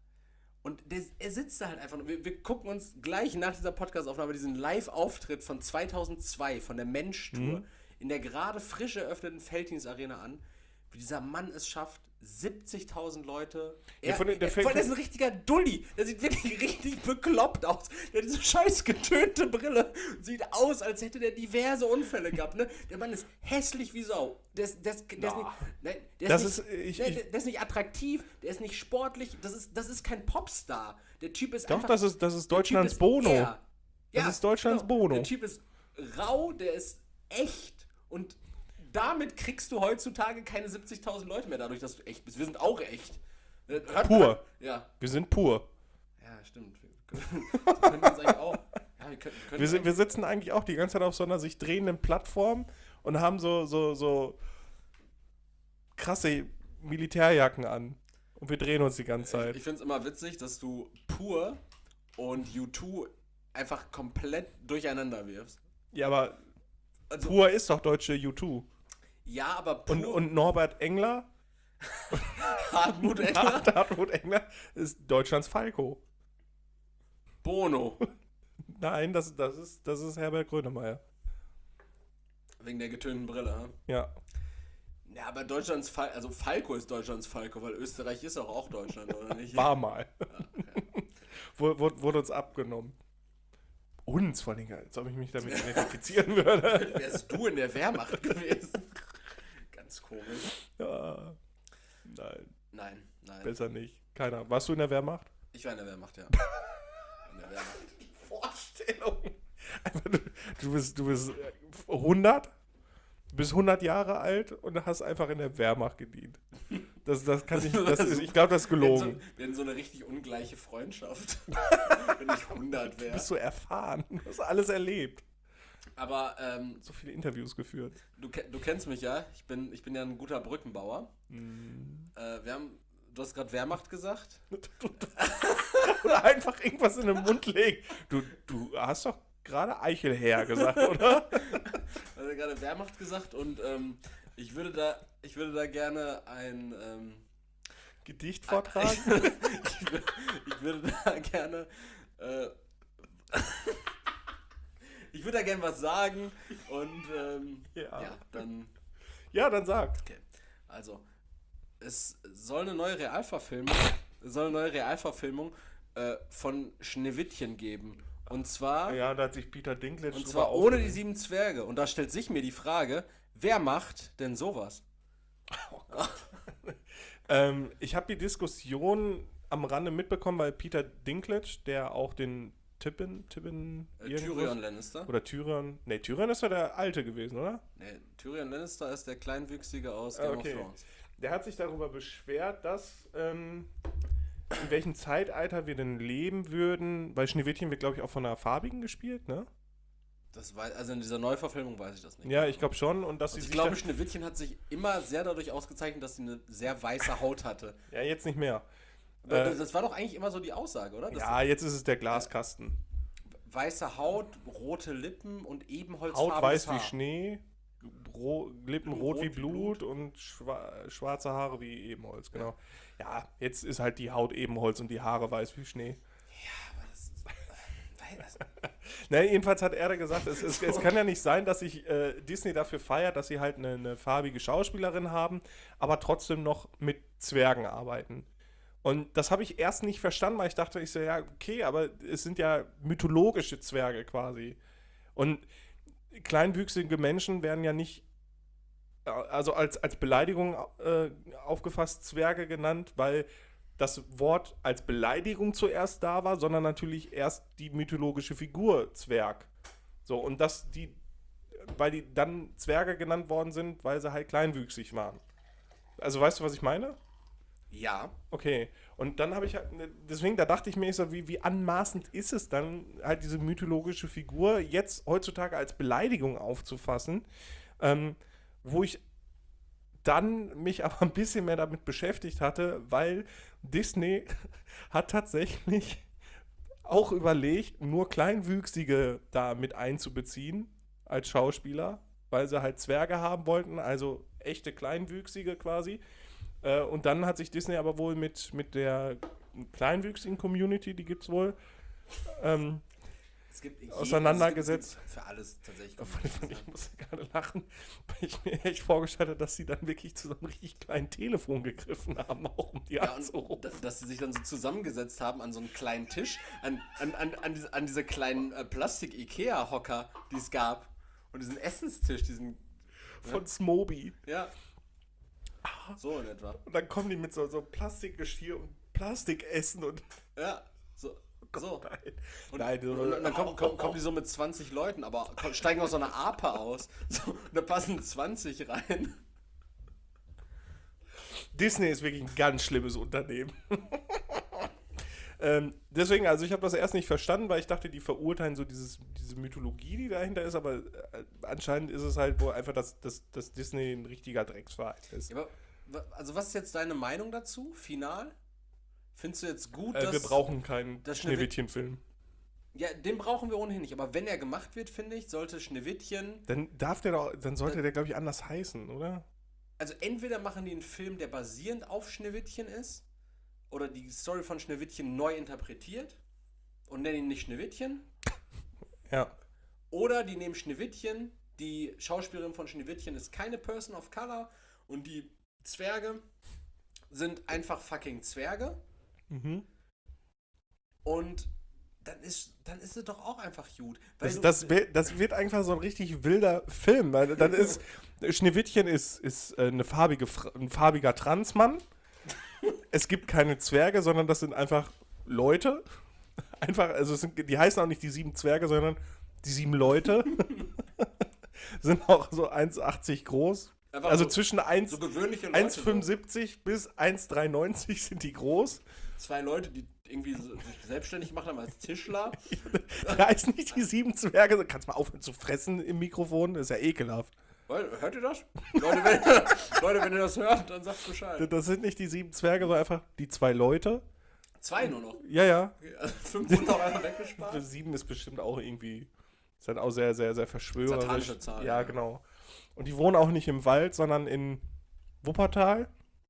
Und der, er sitzt da halt einfach. Wir, wir gucken uns gleich nach dieser Podcast-Aufnahme diesen Live-Auftritt von zweitausendzwei von der Mensch-Tour Mhm. in der gerade frisch eröffneten Felddienst-Arena an, wie dieser Mann es schafft, siebzigtausend Leute. Ja, Er, von der- der er, Feld- voll, der ist ein richtiger Dulli. Der sieht wirklich richtig bekloppt aus. Der hat diese scheiß getönte Brille. Sieht aus, als hätte der diverse Unfälle gehabt. Ne? Der Mann ist hässlich wie Sau. Der ist, der ist, der ist, nicht, nein, der Das ist, ist, nicht, ich- der, ich- der, der ist nicht attraktiv. Der ist nicht sportlich. Das ist, das ist kein Popstar. Der Typ ist Doch, einfach... das ist, das ist der Typ Deutschlands ist Bono. er. Das ist Deutschlands Bono. Der Typ ist rau, der ist echt und damit kriegst du heutzutage keine siebzigtausend Leute mehr, dadurch, dass du echt bist. Wir sind auch echt. Hört Pur. man- Ja. Wir sind pur. Ja, stimmt. Wir können, wir können uns eigentlich auch. Ja, wir können, wir können Wir, sind, wir sitzen eigentlich auch die ganze Zeit auf so einer sich drehenden Plattform und haben so, so, so krasse Militärjacken an. Und wir drehen uns die ganze Zeit. Ich, ich finde es immer witzig, dass du Pur und U zwei einfach komplett durcheinander wirfst. Ja, aber Also, Pur ist doch deutsche U zwei. ja, aber Pur. Und, und Norbert Engler Hartmut Engler? Hartmut Engler ist Deutschlands Falco. Bono. Nein, das, das, ist, das ist Herbert Grönemeyer. Wegen der getönten Brille, hm? Ja. Ja, aber Deutschlands Falco, also Falco ist Deutschlands Falco, weil Österreich ist auch, auch Deutschland, oder nicht? War mal. Ja, okay. Wurde, wurde uns abgenommen. Uns, vor allem, als ob ich mich damit identifizieren würde. Wärst du in der Wehrmacht gewesen? Ganz komisch. Ja. Nein, Nein, nein. besser nicht. Keiner. Warst du in der Wehrmacht? Ich war in der Wehrmacht, ja. In der Wehrmacht. Vorstellung. Einfach, du, du, bist, du bist hundert, du bist hundert Jahre alt und hast einfach in der Wehrmacht gedient. Das, das kann ich, das ist, ich glaube, das ist Wir gelogen. hätten so, wir hätten so eine richtig ungleiche Freundschaft, wenn ich hundert Du wäre. bist so erfahren, du hast alles erlebt. Aber ähm, So viele Interviews geführt. du, ke- du kennst mich ja, ich bin, ich bin ja ein guter Brückenbauer. Mm. Äh, wir haben, du hast gerade Wehrmacht gesagt. Oder einfach irgendwas in den Mund legen. Du, du hast doch gerade Eichelherr gesagt, oder? Also gerade Wehrmacht gesagt und ähm, ich würde da, ich würde da gerne ein, ähm, Gedicht vortragen? ich, wür- ich würde da gerne, äh, ich würde da gerne was sagen und ähm, Ja. ja, dann, Ja, dann sag. okay, also es soll eine neue Realverfilmung, es soll eine neue Realverfilmung äh, von Schneewittchen geben und zwar Ja, da hat sich Peter Dinklage Und drüber zwar ohne die aufgeregt. sieben Zwerge. Und da stellt sich mir die Frage, wer macht denn sowas? Ähm, ich habe die Diskussion am Rande mitbekommen, weil Peter Dinklage, der auch den Tippin, Tippin, Äh, irgendwas- Tyrion Lannister? oder Tyrion, nee, Tyrion ist ja der Alte gewesen, oder? Nee, Tyrion Lannister ist der Kleinwüchsige aus Ah, Game okay. of Thrones. Der hat sich darüber beschwert, dass ähm, in welchem Zeitalter wir denn leben würden, weil Schneewittchen wird, glaube ich, auch von einer Farbigen gespielt, ne? Das weiß, also in dieser Neuverfilmung weiß ich das nicht. Ja, ich glaube schon. Und dass Und sie ich sich glaube, dann- Schneewittchen hat sich immer sehr dadurch ausgezeichnet, dass sie eine sehr weiße Haut hatte. ja, jetzt nicht mehr. Aber Äh, das, das war doch eigentlich immer so die Aussage, oder? Dass Ja, jetzt ist es der Glaskasten. weiße Haut, rote Lippen und ebenholzfarbenes Haut weiß Haar. wie Schnee, Ro Lippen Blut rot, rot wie wie Blut, und schwa schwarze Haare wie Ebenholz, genau. Ja, jetzt ist halt die Haut Ebenholz und die Haare weiß wie Schnee. Aber das ist, weil das, Na, jedenfalls hat er da gesagt, es, es, es kann ja nicht sein, dass sich äh, Disney dafür feiert, dass sie halt eine, eine farbige Schauspielerin haben, aber trotzdem noch mit Zwergen arbeiten. Und das habe ich erst nicht verstanden, weil ich dachte, ich so, ja, okay, aber es sind ja mythologische Zwerge quasi. Und kleinwüchsige Menschen werden ja nicht, äh, also als, als Beleidigung äh, aufgefasst, Zwerge genannt, weil das Wort als Beleidigung zuerst da war, sondern natürlich erst die mythologische Figur Zwerg. So, und dass die, weil die dann Zwerge genannt worden sind, weil sie halt kleinwüchsig waren. Also weißt du, was ich meine? ja, Okay. Und dann habe ich halt, deswegen, da dachte ich mir so, wie, wie anmaßend ist es dann, halt diese mythologische Figur jetzt heutzutage als Beleidigung aufzufassen, ähm, wo ich dann mich aber ein bisschen mehr damit beschäftigt hatte, weil Disney hat tatsächlich auch überlegt, nur Kleinwüchsige da mit einzubeziehen als Schauspieler, weil sie halt Zwerge haben wollten, also echte Kleinwüchsige quasi. Äh, und dann hat sich Disney aber wohl mit, mit der kleinwüchsigen Community, die gibt es wohl, ähm, es gibt je- auseinandergesetzt. Es gibt, es gibt für alles tatsächlich. ich muss gerade lachen, weil ich mir echt vorgestellt habe, dass sie dann wirklich zu so einem richtig kleinen Telefon gegriffen haben, auch um die Ja, und anzurufen. dass, dass sie sich dann so zusammengesetzt haben an so einen kleinen Tisch, an, an, an, an, diese, an diese kleinen äh, Plastik-Ikea-Hocker, die es gab. Und diesen Essenstisch, diesen. Von Smoby. Ja. So in etwa. Und dann kommen die mit so, so Plastikgeschirr und Plastikessen und. Ja. So. So. Nein. Und, Nein, so- und dann kommen, kommen, kommen die so mit zwanzig Leuten, aber ko- steigen aus so einer Ape aus. So, und da passen zwanzig rein. Disney ist wirklich ein ganz schlimmes Unternehmen. ähm, deswegen, also ich habe das erst nicht verstanden, weil ich dachte, die verurteilen so dieses, diese Mythologie, die dahinter ist, aber äh, anscheinend ist es halt wohl einfach, dass, dass, dass Disney ein richtiger Drecksverein ist. Ja, aber, wa- also was ist jetzt deine Meinung dazu, final? Findest du jetzt gut, Äh, dass... wir brauchen keinen das Schneewittchen-Film. Ja, den brauchen wir ohnehin nicht. Aber wenn er gemacht wird, finde ich, sollte Schneewittchen... Dann darf der doch, dann sollte der, glaube ich, anders heißen, oder? also entweder machen die einen Film, der basierend auf Schneewittchen ist, oder die Story von Schneewittchen neu interpretiert und nennen ihn nicht Schneewittchen. Ja. Oder die nehmen Schneewittchen, die Schauspielerin von Schneewittchen ist keine Person of Color und die Zwerge sind einfach fucking Zwerge. Mhm. Und dann ist, dann ist es doch auch einfach gut. Weil Das, du, das, wird, das wird einfach so ein richtig wilder Film. Weil dann ist Schneewittchen ist, ist äh, eine farbige, Fra- ein farbiger Transmann. Es gibt keine Zwerge, sondern das sind einfach Leute. Einfach, also es sind, die heißen auch nicht die sieben Zwerge, sondern die sieben Leute. Sind auch so eins Komma achtzig groß. einfach Also so, zwischen eins so gewöhnliche Leute. eins Komma fünfundsiebzig bis eins Komma dreiundneunzig sind die groß. So zwei Leute, die irgendwie so, sich selbstständig gemacht haben als Tischler. Die heißen nicht die sieben Zwerge. Du kannst mal aufhören zu fressen im Mikrofon. Das ist ja ekelhaft. Hört ihr das? Leute wenn, Leute, wenn ihr das hört, dann sagt Bescheid. Das sind nicht die sieben Zwerge, sondern einfach die zwei Leute. Zwei nur noch. Ja, ja. Okay, also fünf wurden auch einfach weggespart. Für sieben ist bestimmt auch irgendwie, ist dann auch sehr, sehr, sehr verschwörerisch. Satanische Zahl, Ja, ja. genau. Und die wohnen auch nicht im Wald, sondern in Wuppertal.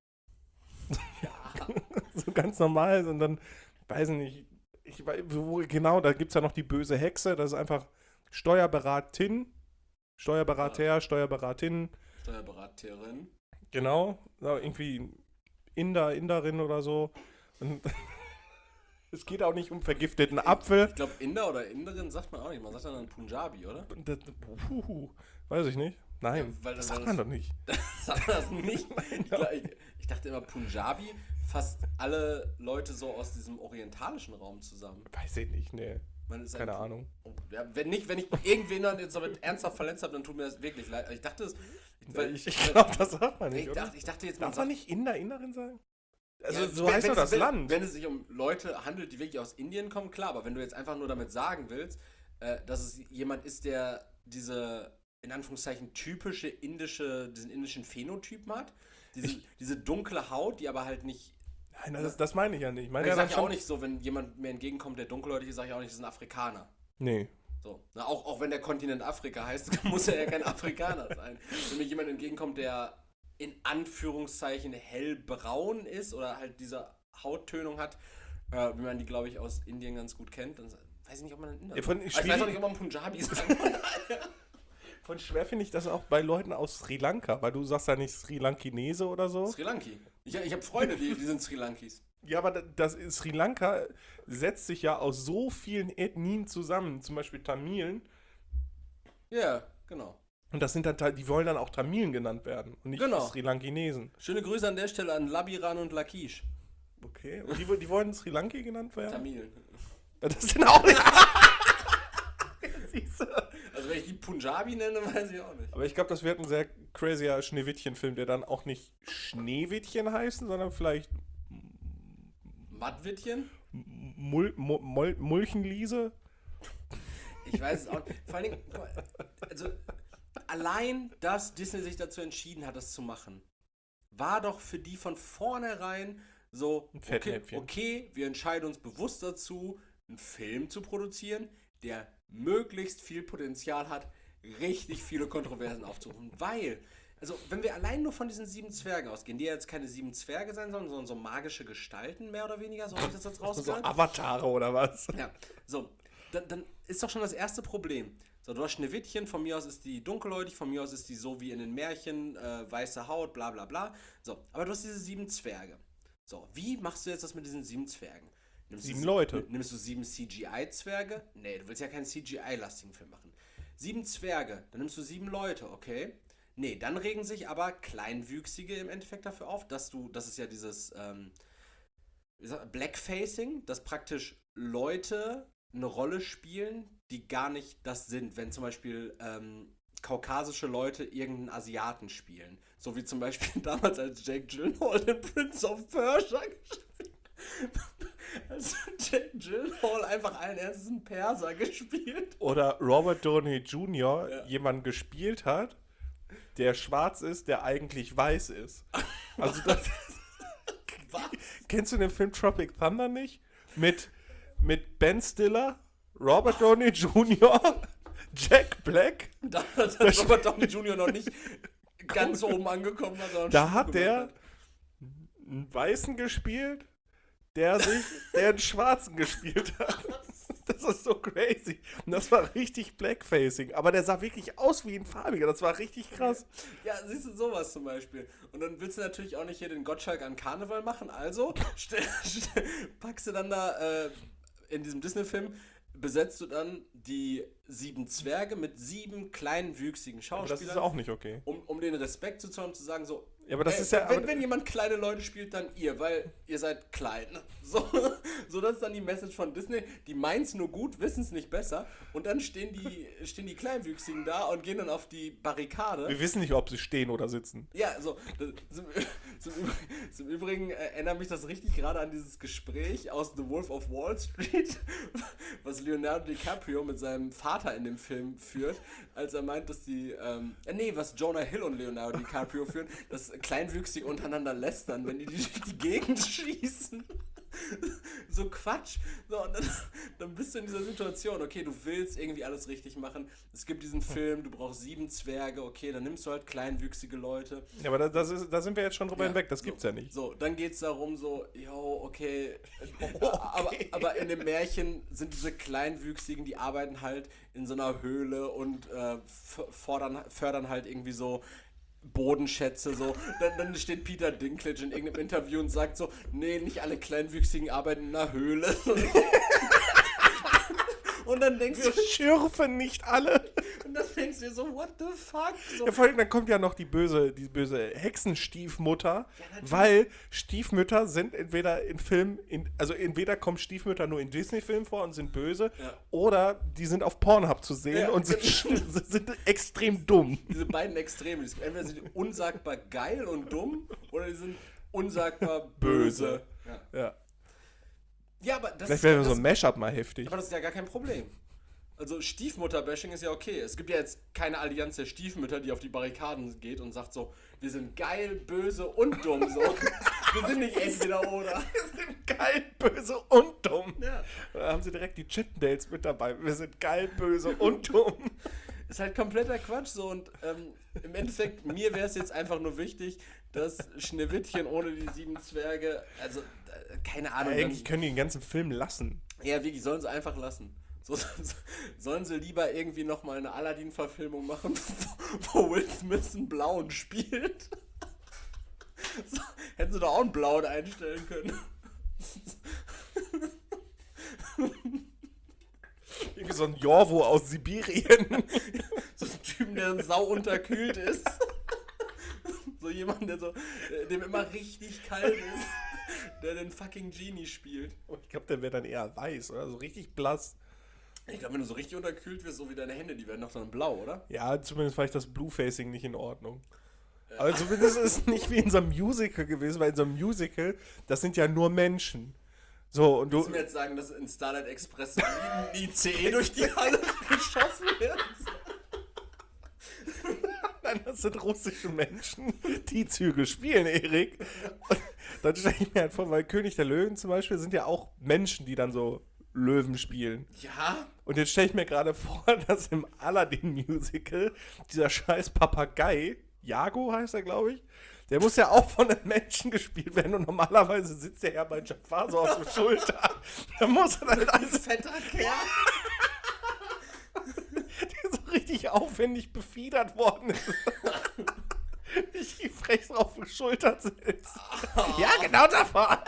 Ja. So ganz normal. Und dann, weiß ich nicht, ich weiß, wo, genau, da gibt es ja noch die böse Hexe. Das ist einfach Steuerberatin. Steuerberater, Steuerberatin. Steuerberaterin. Genau. Ja, irgendwie Inder, Inderin oder so. Und es geht auch nicht um vergifteten Apfel. Ich glaube, Inder oder Inderin sagt man auch nicht. Man sagt dann Punjabi, oder? Das, puh, weiß ich nicht. Nein, Ja, weil das das- sagt man doch nicht. Sagt man das nicht? Ich, glaub, ich, ich dachte immer Punjabi, fast alle Leute so aus diesem orientalischen Raum zusammen. Weiß ich nicht, nee. Man ist Keine ein- Ahnung. Oh, ja, wenn nicht, wenn ich irgendwen dann jetzt damit ernsthaft verletzt habe, dann tut mir das wirklich leid. Ich dachte es. Weil, Ich, ich glaube, das sagt man nicht, ich, oder? dachte, ich dachte jetzt, man Darf man nicht Inder, Inderin sagen? Also, Ja, so wenn- heißt wenn doch es- das wenn, Land. Wenn es sich um Leute handelt, die wirklich aus Indien kommen, klar, aber wenn du jetzt einfach nur damit sagen willst, äh, dass es jemand ist, der diese, in Anführungszeichen, typische indische, diesen indischen Phänotypen hat, diese, Ich- diese dunkle Haut, die aber halt nicht. Nein, das, das meine ich ja nicht. Ich meine Ich ja sage dann ja auch schon. nicht so, wenn jemand mir entgegenkommt, der dunkelhäutig ist, sage ich auch nicht, das ist ein Afrikaner. Nee. So. Na, auch, auch wenn der Kontinent Afrika heißt, muss er ja kein Afrikaner sein. Wenn mir jemand entgegenkommt, der in Anführungszeichen hellbraun ist oder halt diese Hauttönung hat, äh, wie man die, glaube ich, aus Indien ganz gut kennt, dann weiß ich nicht, ob man einen Inder Ja, von- sagt. Ich weiß schwierig- auch nicht, ob man Punjabi sagen kann. Von schwer finde ich das auch bei Leuten aus Sri Lanka, weil du sagst ja nicht Sri Lankinese oder so. Sri Lanki. Ich, ich habe Freunde, die, die sind Sri Lankis. Ja, aber das Sri Lanka setzt sich ja aus so vielen Ethnien zusammen, zum Beispiel Tamilen. Ja, genau. Und das sind dann, Ta- die wollen dann auch Tamilen genannt werden und nicht Genau. Sri Lankinesen. Schöne Grüße an der Stelle an Labiran und Lakish. Okay. Und die, wo- die wollen Sri Lanki genannt werden? Tamilen. Ja, das sind auch nicht. Siehst du? Also wenn ich die Punjabi nenne, weiß ich auch nicht. Aber ich glaube, das wird ein sehr crazyer Schneewittchen-Film, der dann auch nicht Schneewittchen heißen, sondern vielleicht Mattwittchen? Mul Mul Mul Mulchenliese. Ich weiß es auch nicht. Vor allen Dingen, guck mal, also allein, dass Disney sich dazu entschieden hat, das zu machen, war doch für die von vornherein so, Ein okay, Fettnäpfchen. okay, wir entscheiden uns bewusst dazu, einen Film zu produzieren, der möglichst viel Potenzial hat, richtig viele Kontroversen aufzurufen. Weil, also wenn wir allein nur von diesen sieben Zwergen ausgehen, die ja jetzt keine sieben Zwerge sein sollen, sondern so magische Gestalten, mehr oder weniger, so habe ich das jetzt So rausgehört. Avatare oder was? Ja, so, dann, dann ist doch schon das erste Problem. So, du hast Schneewittchen, von mir aus ist die dunkelhäutig, von mir aus ist die so wie in den Märchen, äh, weiße Haut, bla bla bla. So, aber du hast diese sieben Zwerge. So, wie machst du jetzt das mit diesen sieben Zwergen? Nimmst Sieben du, Leute. Nimmst du sieben C G I-Zwerge? Nee, du willst ja keinen C G I-lastigen Film machen. Sieben Zwerge, dann nimmst du sieben Leute, okay? Nee, dann regen sich aber Kleinwüchsige im Endeffekt dafür auf, dass du, das ist ja dieses ähm, wie sagt- Blackfacing, dass praktisch Leute eine Rolle spielen, die gar nicht das sind. Wenn zum Beispiel ähm, kaukasische Leute irgendeinen Asiaten spielen. So wie zum Beispiel damals, als Jake Gyllenhaal den Prince of Persia gespielt hat. Also Jake Gyllenhaal einfach allen Ernstes einen Perser gespielt. Oder Robert Downey Junior Ja. jemanden gespielt hat, der schwarz ist, der eigentlich weiß ist. Also das, Was? kennst du den Film Tropic Thunder nicht? Mit, mit Ben Stiller, Robert Downey Junior, Jack Black. Da hat Robert Downey Junior noch nicht ganz oben angekommen, was er Da hat der einen Weißen gespielt, der sich, der einen Schwarzen gespielt hat. Das ist so crazy. Und das war richtig Blackfacing. Aber der sah wirklich aus wie ein Farbiger. Das war richtig krass. Ja, siehst du, sowas zum Beispiel. Und dann willst du natürlich auch nicht hier den Gottschalk an Karneval machen. Also stell, stell, packst du dann da äh, in diesem Disney-Film, besetzt du dann die sieben Zwerge mit sieben kleinen, wüchsigen Aber Schauspielern. das ist auch nicht okay. Um, um den Respekt zu zollen und zu sagen, so, Ja, aber das ey, ist ja. wenn, aber, wenn jemand kleine Leute spielt, dann ihr, weil ihr seid klein. So, so das ist dann die Message von Disney. Die meint's nur gut, wissen es nicht besser. Und dann stehen die, stehen die Kleinwüchsigen da und gehen dann auf die Barrikade. wir wissen nicht, ob sie stehen oder sitzen. Ja, so, das, zum, zum, Übrigen, zum Übrigen erinnert mich das richtig gerade an dieses Gespräch aus The Wolf of Wall Street, was Leonardo DiCaprio mit seinem Vater in dem Film führt, als er meint, dass die, ähm, äh, nee, was Jonah Hill und Leonardo DiCaprio führen, dass Kleinwüchsige untereinander lästern, wenn die durch die Gegend schießen. So Quatsch. So, und dann, dann bist du in dieser Situation, okay, du willst irgendwie alles richtig machen. Es gibt diesen Film, du brauchst sieben Zwerge, okay, dann nimmst du halt kleinwüchsige Leute. Ja, aber da, das ist, da sind wir jetzt schon drüber Ja, hinweg. Das so, gibt's ja nicht. So, dann geht's darum, so, yo, okay. okay. Aber, aber in dem Märchen sind diese Kleinwüchsigen, die arbeiten halt in so einer Höhle und äh, fordern, fördern halt irgendwie so Bodenschätze, so. Dann, dann steht Peter Dinklage in irgendeinem Interview und sagt so, nee, nicht alle Kleinwüchsigen arbeiten in einer Höhle. Und dann denkst Wir du, schürfen nicht alle. und dann denkst du dir so, what the fuck? So, Ja, vor allem, dann kommt ja noch die böse, die böse Hexenstiefmutter, natürlich. weil Stiefmütter sind entweder in Filmen, in, also entweder kommen Stiefmütter nur in Disney-Filmen vor und sind böse, Ja. oder die sind auf Pornhub zu sehen Ja, und sind, sind, sind extrem dumm. diese beiden Extreme, die sind, entweder sind die unsagbar geil und dumm, oder die sind unsagbar böse. Böse. Ja, Ja. ja aber das Vielleicht ist, wäre das, so ein Mashup mal heftig. aber das ist ja gar kein Problem. Also Stiefmutter-Bashing ist ja okay. Es gibt ja jetzt keine Allianz der Stiefmütter, die auf die Barrikaden geht und sagt so, wir sind geil, böse und dumm. So. Wir sind nicht entweder oder. Wir sind geil, böse und dumm. Ja. Da haben sie direkt die Chippendales mit dabei. Wir sind geil, böse und dumm. Ist halt kompletter Quatsch so und ähm, im Endeffekt, mir wäre es jetzt einfach nur wichtig, dass Schneewittchen ohne die sieben Zwerge, also äh, keine Ahnung. Eigentlich dann, können die den ganzen Film lassen. ja, wirklich, sollen sie einfach lassen. So, so, sollen sie lieber irgendwie nochmal eine Aladdin-Verfilmung machen, wo Will Smith einen Blauen spielt? So, hätten sie doch auch einen Blauen einstellen können. Irgendwie so ein Jorvo aus Sibirien. So ein Typen, der sau unterkühlt ist. So jemand, der so, dem immer richtig kalt ist, der den fucking Genie spielt. Ich glaube, der wäre dann eher weiß, oder? So richtig blass. Ich glaube, wenn du so richtig unterkühlt wirst, so wie deine Hände, die werden doch dann blau, oder? Ja, zumindest war ich das Blue-Facing nicht in Ordnung. Aber zumindest ist es nicht wie in so einem Musical gewesen, weil in so einem Musical, das sind ja nur Menschen. So, und Willst du. du mir jetzt sagen, dass in Starlight Express ein I C E durch die Halle geschossen wird? Nein, das sind russische Menschen, die Züge spielen, Erik. Und dann stelle ich mir halt vor, weil König der Löwen zum Beispiel sind ja auch Menschen, die dann so Löwen spielen. Ja? Und jetzt stelle ich mir gerade vor, dass im Aladdin-Musical dieser scheiß Papagei, Jago heißt er, glaube ich, der muss ja auch von einem Menschen gespielt werden und normalerweise sitzt der ja bei Jafar so auf der Schulter. Da muss er dann Ein alles, fetter Kerl. der so richtig aufwendig befiedert worden ist. Richtig frech auf der Schulter sitzt. Ja, genau Jafar.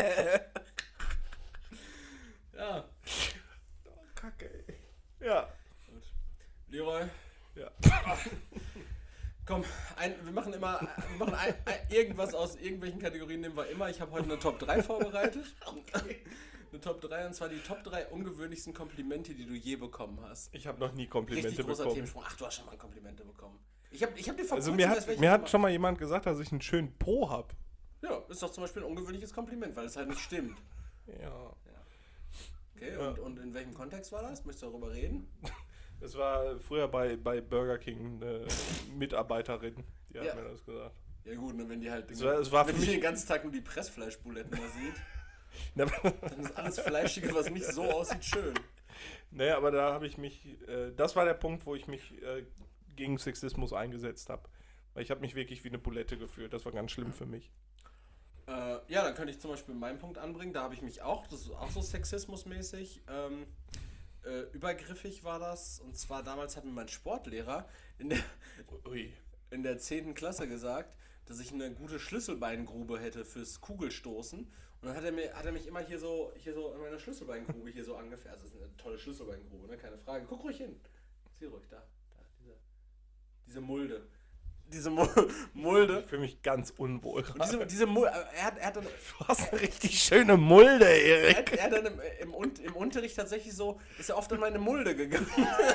Ja. Oh, Kacke, ey. Ja. Gut. Leroy, Ja. komm, ein, wir machen immer wir machen ein, ein, irgendwas aus irgendwelchen Kategorien, nehmen wir immer. Ich habe heute eine Top drei vorbereitet. Okay. Eine Top drei, und zwar die Top drei ungewöhnlichsten Komplimente, die du je bekommen hast. Ich habe noch nie Komplimente Richtig großer bekommen. Themensprung. Ach, du hast schon mal Komplimente bekommen. Ich habe ich hab dir vor Also kurzem mir erst hat, welche mir hat gemacht. schon mal jemand gesagt, dass ich einen schönen Po hab. Ja, ist doch zum Beispiel ein ungewöhnliches Kompliment, weil es halt nicht stimmt. Ja. Okay, Ja. und, und in welchem Kontext war das? Möchtest du darüber reden? Es war früher bei, bei Burger King eine Mitarbeiterin, die hat Ja. mir das gesagt. Ja gut, ne, wenn die halt Es war- es war wenn für die mich- den ganzen Tag nur die Pressfleischbuletten da sieht, Na, dann ist alles Fleischige, was nicht so aussieht, schön. naja, aber da habe ich mich, äh, das war der Punkt, wo ich mich äh, gegen Sexismus eingesetzt habe. Weil ich habe mich wirklich wie eine Bulette gefühlt. Das war ganz schlimm für mich. Äh, ja, dann könnte ich zum Beispiel meinen Punkt anbringen. Da habe ich mich auch, das ist auch so sexismusmäßig, ähm, äh, übergriffig war das. Und zwar damals hat mir mein Sportlehrer in der, Ui. in der zehnten Klasse gesagt, dass ich eine gute Schlüsselbeingrube hätte fürs Kugelstoßen. Und dann hat er, mir, hat er mich immer hier so, hier so in meiner Schlüsselbeingrube hier so angefährt. Also das ist eine tolle Schlüsselbeingrube, ne? Keine Frage. Guck ruhig hin. Sieh ruhig, da. da diese, diese Mulde. Diese Mu- Mulde. Ich fühle mich ganz unwohl. Und diese, diese Mulde, er hat, er hat dann, Du hast eine richtig schöne Mulde, er Erik. hat, er hat dann im, im, Un- im Unterricht tatsächlich so, ist er oft in meine Mulde gegangen.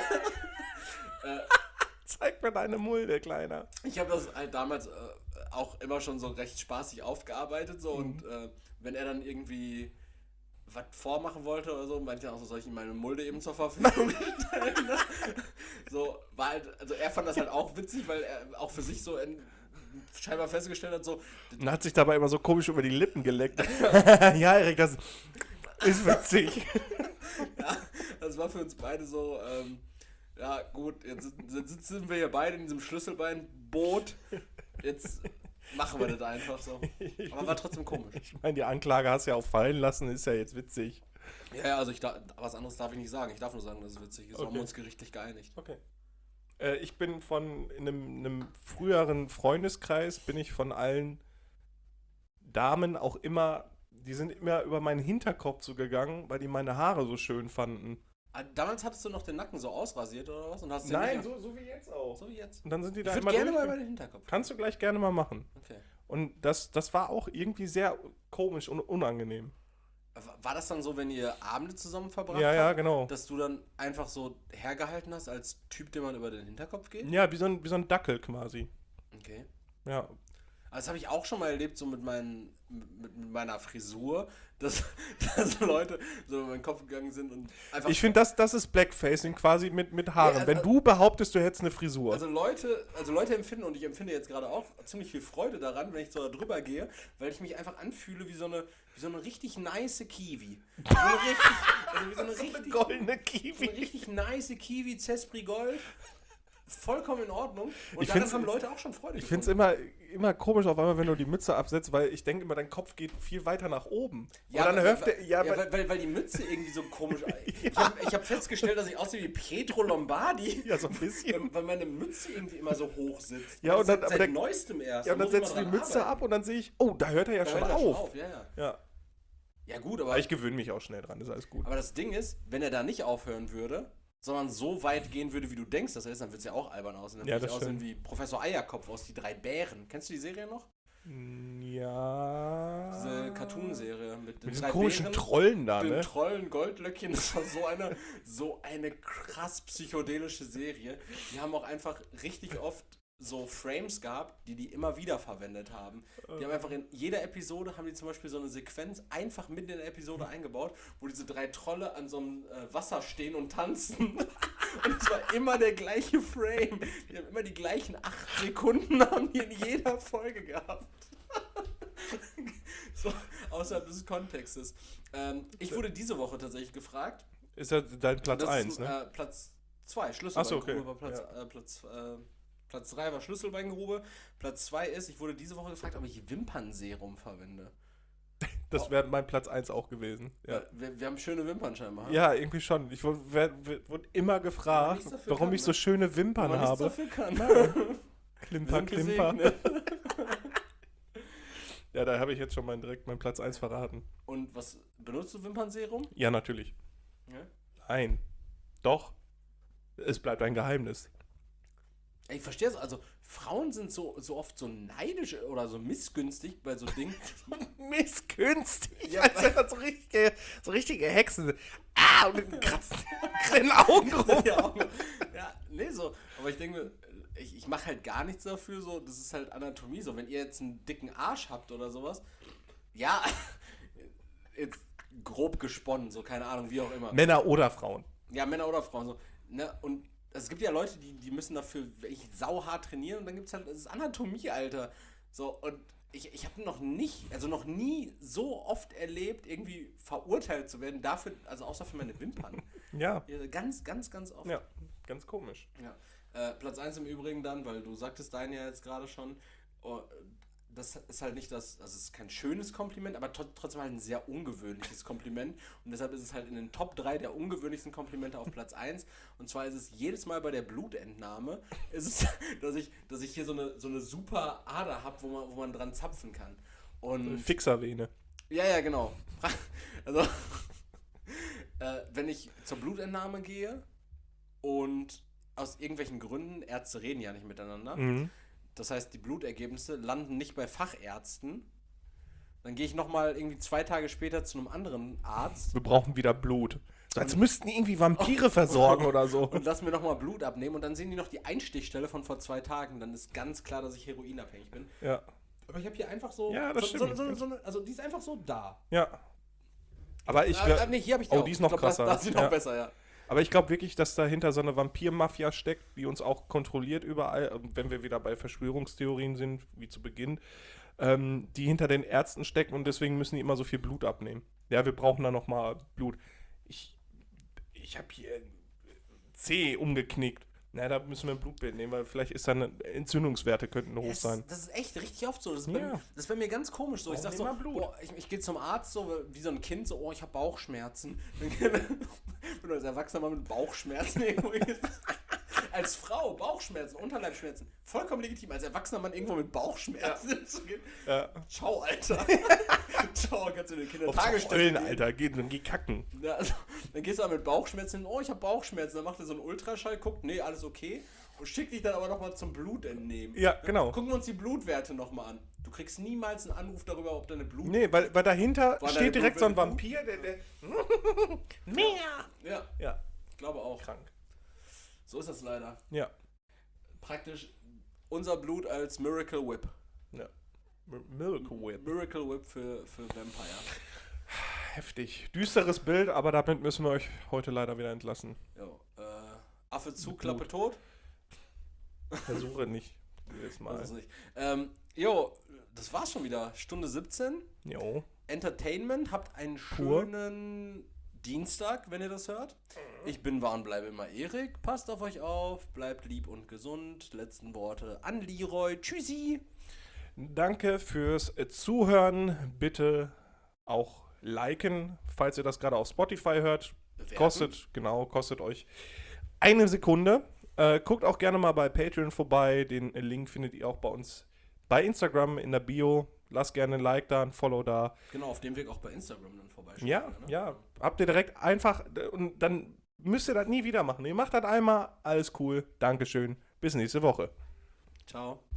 äh, Zeig mir deine Mulde, Kleiner. Ich habe das halt damals äh, auch immer schon so recht spaßig aufgearbeitet so Mhm. und äh, wenn er dann irgendwie was vormachen wollte oder so, meinte er auch so, soll ich ihm meine Mulde eben zur Verfügung stellen? Ne? So, war halt, also er fand das halt auch witzig, weil er auch für sich so in, scheinbar festgestellt hat, so, Und hat sich dabei immer so komisch über die Lippen geleckt. Ja, Erik, das ist witzig. ja, das war für uns beide so, ähm, ja gut, jetzt, jetzt sitzen wir hier beide in diesem Schlüsselbeinboot, jetzt machen wir das einfach so. Aber war trotzdem komisch. Ich meine, die Anklage hast du ja auch fallen lassen, ist ja jetzt witzig. Ja, ja, also ich da, was anderes darf ich nicht sagen. Ich darf nur sagen, dass es witzig ist. Okay. Haben wir uns gerichtlich geeinigt. Okay. Äh, ich bin von in einem, einem früheren Freundeskreis, bin ich von allen Damen auch immer, die sind immer über meinen Hinterkopf zugegangen, weil die meine Haare so schön fanden. Ah, damals hattest du noch den Nacken so ausrasiert oder was? Und hast den Nein, nicht- so, so wie jetzt auch. so wie jetzt. Und dann sind die Ich da würde immer gerne mal durch. über den Hinterkopf. Kannst du gleich gerne mal machen. Okay. Und das, das war auch irgendwie sehr komisch und unangenehm. War das dann so, wenn ihr Abende zusammen verbracht Ja, habt, ja, genau. dass du dann einfach so hergehalten hast als Typ, den man über den Hinterkopf geht? Ja, wie so ein, wie so ein Dackel quasi. Okay. Ja. Aber das habe ich auch schon mal erlebt, so mit, meinen, mit, mit meiner Frisur, dass, dass Leute so über meinen Kopf gegangen sind und einfach... Ich finde, das, das ist Blackfacing quasi mit, mit Haaren. Ja, also- Wenn du behauptest, du hättest eine Frisur. Also Leute, also Leute empfinden, und ich empfinde jetzt gerade auch ziemlich viel Freude daran, wenn ich so da drüber gehe, weil ich mich einfach anfühle wie so eine, wie so eine richtig nice Kiwi. So eine richtig, also wie so eine richtig, goldene so eine Kiwi. richtig nice Kiwi, Zespri Gold. Vollkommen in Ordnung. Und Ich daran find's- haben Leute auch schon Freude Ich finde es gefunden. immer, immer komisch auf einmal, wenn du die Mütze absetzt, weil ich denke immer, dein Kopf geht viel weiter nach oben. Ja, und dann weil, hört der, ja, ja, weil, weil, weil, weil die Mütze irgendwie so komisch... Ich habe ich hab festgestellt, dass ich aussehe wie Pietro Lombardi. ja, so ein bisschen. Weil, weil meine Mütze irgendwie immer so hoch sitzt. Ja, und dann- seit, aber seit der- neuestem erst. Ja, und Da dann muss man setzt du die dran Mütze arbeiten. ab und dann sehe ich, oh, da hört er ja Da schon hört er schon auf. auf. Ja, ja. Ja, ja gut, aber, aber ich gewöhne mich auch schnell dran, ist alles gut. aber das Ding ist, wenn er da nicht aufhören würde, sondern so weit gehen würde, wie du denkst, dass er ist, dann wird es ja auch albern aussehen. Dann Ja, würde ich das aussehen stimmt. wie Professor Eierkopf aus Die drei Bären. Kennst du die Serie noch? Ja. Diese Cartoon-Serie mit den Mit diesen drei komischen Bären, Trollen da, den ne? Trollen, Goldlöckchen. Das war so eine, so eine krass psychedelische Serie. Die haben auch einfach richtig oft so Frames gehabt, die die immer wieder verwendet haben. Die haben einfach in jeder Episode, haben die zum Beispiel so eine Sequenz einfach mitten in der Episode eingebaut, wo diese drei Trolle an so einem äh, Wasser stehen und tanzen. Und es war immer der gleiche Frame. Die haben immer die gleichen acht Sekunden haben die in jeder Folge gehabt. So, außerhalb des Kontextes. Ähm, ich wurde diese Woche tatsächlich gefragt. Ist ja dein Platz Das eins, ist, ne? Äh, Platz zwei, Schlüsselbeingrube Ach so, okay. war Platz, äh, Platz, äh, Platz drei war Schlüsselbeingrube. Platz zwei ist, ich wurde diese Woche gefragt, ob ich Wimpernserum verwende. Das wäre mein Platz eins auch gewesen. Ja. Wir, wir haben schöne Wimpern scheinbar. Ja, irgendwie schon. Ich wurde, wurde immer gefragt, nichts dafür warum kann, ich so ne? schöne Wenn Wimpern man nichts habe. dafür kann. Klimper, Wir sind klimper. gesegnet. Ja, da habe ich jetzt schon mein, direkt meinen Platz eins verraten. Und was, benutzt du Wimpernserum? Ja, natürlich. Ja. Nein. Doch. Es bleibt ein Geheimnis. Ich verstehe es, also Frauen sind so, so oft so neidisch oder so missgünstig bei so Dingen. Missgünstig. Ja, als wenn das so richtige, so richtige Hexen sind. Ah, und dann kratzen in den Augen rum. ja, auch, ja, nee, so. Aber ich denke mir, ich, ich mache halt gar nichts dafür, so. Das ist halt Anatomie, so. Wenn ihr jetzt einen dicken Arsch habt oder sowas, ja, jetzt grob gesponnen, so, keine Ahnung, wie auch immer. Männer oder Frauen. Ja, Männer oder Frauen, so. Ne? Und es gibt ja Leute, die, die müssen dafür wirklich sauhart trainieren und dann gibt es halt, das ist Anatomie, Alter. So, und ich, ich habe noch nicht, also noch nie so oft erlebt, irgendwie verurteilt zu werden dafür, also außer für meine Wimpern. Ja. Ja, ganz, ganz, ganz oft. Ja, ganz komisch. Ja. Äh, Platz eins im Übrigen dann, weil du sagtest deinen ja jetzt gerade schon, oh, das ist halt nicht das, also es ist kein schönes Kompliment, aber tr- trotzdem halt ein sehr ungewöhnliches Kompliment. Und deshalb ist es halt in den Top drei der ungewöhnlichsten Komplimente auf Platz eins. Und zwar ist es jedes Mal bei der Blutentnahme, ist es, dass ich, dass ich hier so eine, so eine super Ader habe, wo man, wo man dran zapfen kann. Und Fixervene. ja, ja, genau. Also, äh, wenn ich zur Blutentnahme gehe und aus irgendwelchen Gründen, Ärzte reden ja nicht miteinander, Mhm. das heißt, die Blutergebnisse landen nicht bei Fachärzten, dann gehe ich nochmal irgendwie zwei Tage später zu einem anderen Arzt Wir brauchen wieder Blut. So, als müssten die irgendwie Vampire versorgen oder so. und lass mir nochmal Blut abnehmen und dann sehen die noch die Einstichstelle von vor zwei Tagen. Dann ist ganz klar, dass ich heroinabhängig bin. Ja. Aber ich habe hier einfach so, Ja, das so, so, stimmt. so, so, eine- also die ist einfach so da. Ja. Aber ich Ah, glaube, ah, nee, hier habe ich die oh, auch. die ist noch Ich glaub, das- krasser. Das ist noch Ja. besser, ja. aber ich glaube wirklich, dass dahinter so eine Vampir-Mafia steckt, die uns auch kontrolliert überall, und wenn wir wieder bei Verschwörungstheorien sind, wie zu Beginn, ähm, die hinter den Ärzten stecken und deswegen müssen die immer so viel Blut abnehmen. Ja, wir brauchen da nochmal Blut. Ich, ich habe hier C umgeknickt. Na, da müssen wir ein Blutbild nehmen, weil vielleicht ist dann Entzündungswerte könnten hoch Das, sein. das ist echt richtig oft so. Das ist, bei, Ja. mir- das ist bei mir ganz komisch so. Ich Warum sag so, nehmen wir Blut? boah, ich, ich gehe zum Arzt so wie so ein Kind, so, oh, ich habe Bauchschmerzen. Wenn du als Erwachsener mal mit Bauchschmerzen irgendwo gehst. Als Frau Bauchschmerzen, Unterleibschmerzen, vollkommen legitim. Als erwachsener Mann irgendwo mit Bauchschmerzen zu gehen. Ja. Ciao, Alter. Ciao, kannst du den Kindern Auf Tagesstätte Heulen, gehen. Alter, geh, geh kacken. Ja, also, dann gehst du aber mit Bauchschmerzen hin, oh, ich habe Bauchschmerzen. Dann macht er so einen Ultraschall, guckt, nee, alles okay. Und schickt dich dann aber nochmal zum Blutentnehmen. Ja, genau. Gucken wir uns die Blutwerte nochmal an. Du kriegst niemals einen Anruf darüber, ob deine Blut... Nee, weil, weil dahinter War deine steht direkt so ein Blutwerte Vampir, der, der mehr. Ja, Ja, ich glaube auch. krank. So ist das leider. Ja, Praktisch unser Blut als Miracle Whip. ja. M- Miracle Whip. Miracle Whip für, für Vampire. Heftig. Düsteres Bild, aber damit müssen wir euch heute leider wieder entlassen. Jo, äh, Affe zu, Blut. Klappe tot. Versuche nicht. Jedes Mal. Weiß es nicht. Ähm, jo, das war's schon wieder. Stunde siebzehn. Jo. Entertainment. Habt einen Pur. schönen Dienstag, wenn ihr das hört. Ich bin wahr und bleibe immer Erik. Passt auf euch auf. Bleibt lieb und gesund. Letzten Worte an Leroy. Tschüssi. Danke fürs Zuhören. Bitte auch liken, falls ihr das gerade auf Spotify hört. Bewerten. Kostet, genau, kostet euch eine Sekunde. Äh, guckt auch gerne mal bei Patreon vorbei. Den Link findet ihr auch bei uns bei Instagram in der Bio. Lasst gerne ein Like da, ein Follow da. Genau, auf dem Weg auch bei Instagram dann vorbeischauen. Ja, ne? ja. Habt ihr direkt einfach, und dann müsst ihr das nie wieder machen. Ihr macht das einmal, alles cool. Dankeschön. Bis nächste Woche. Ciao.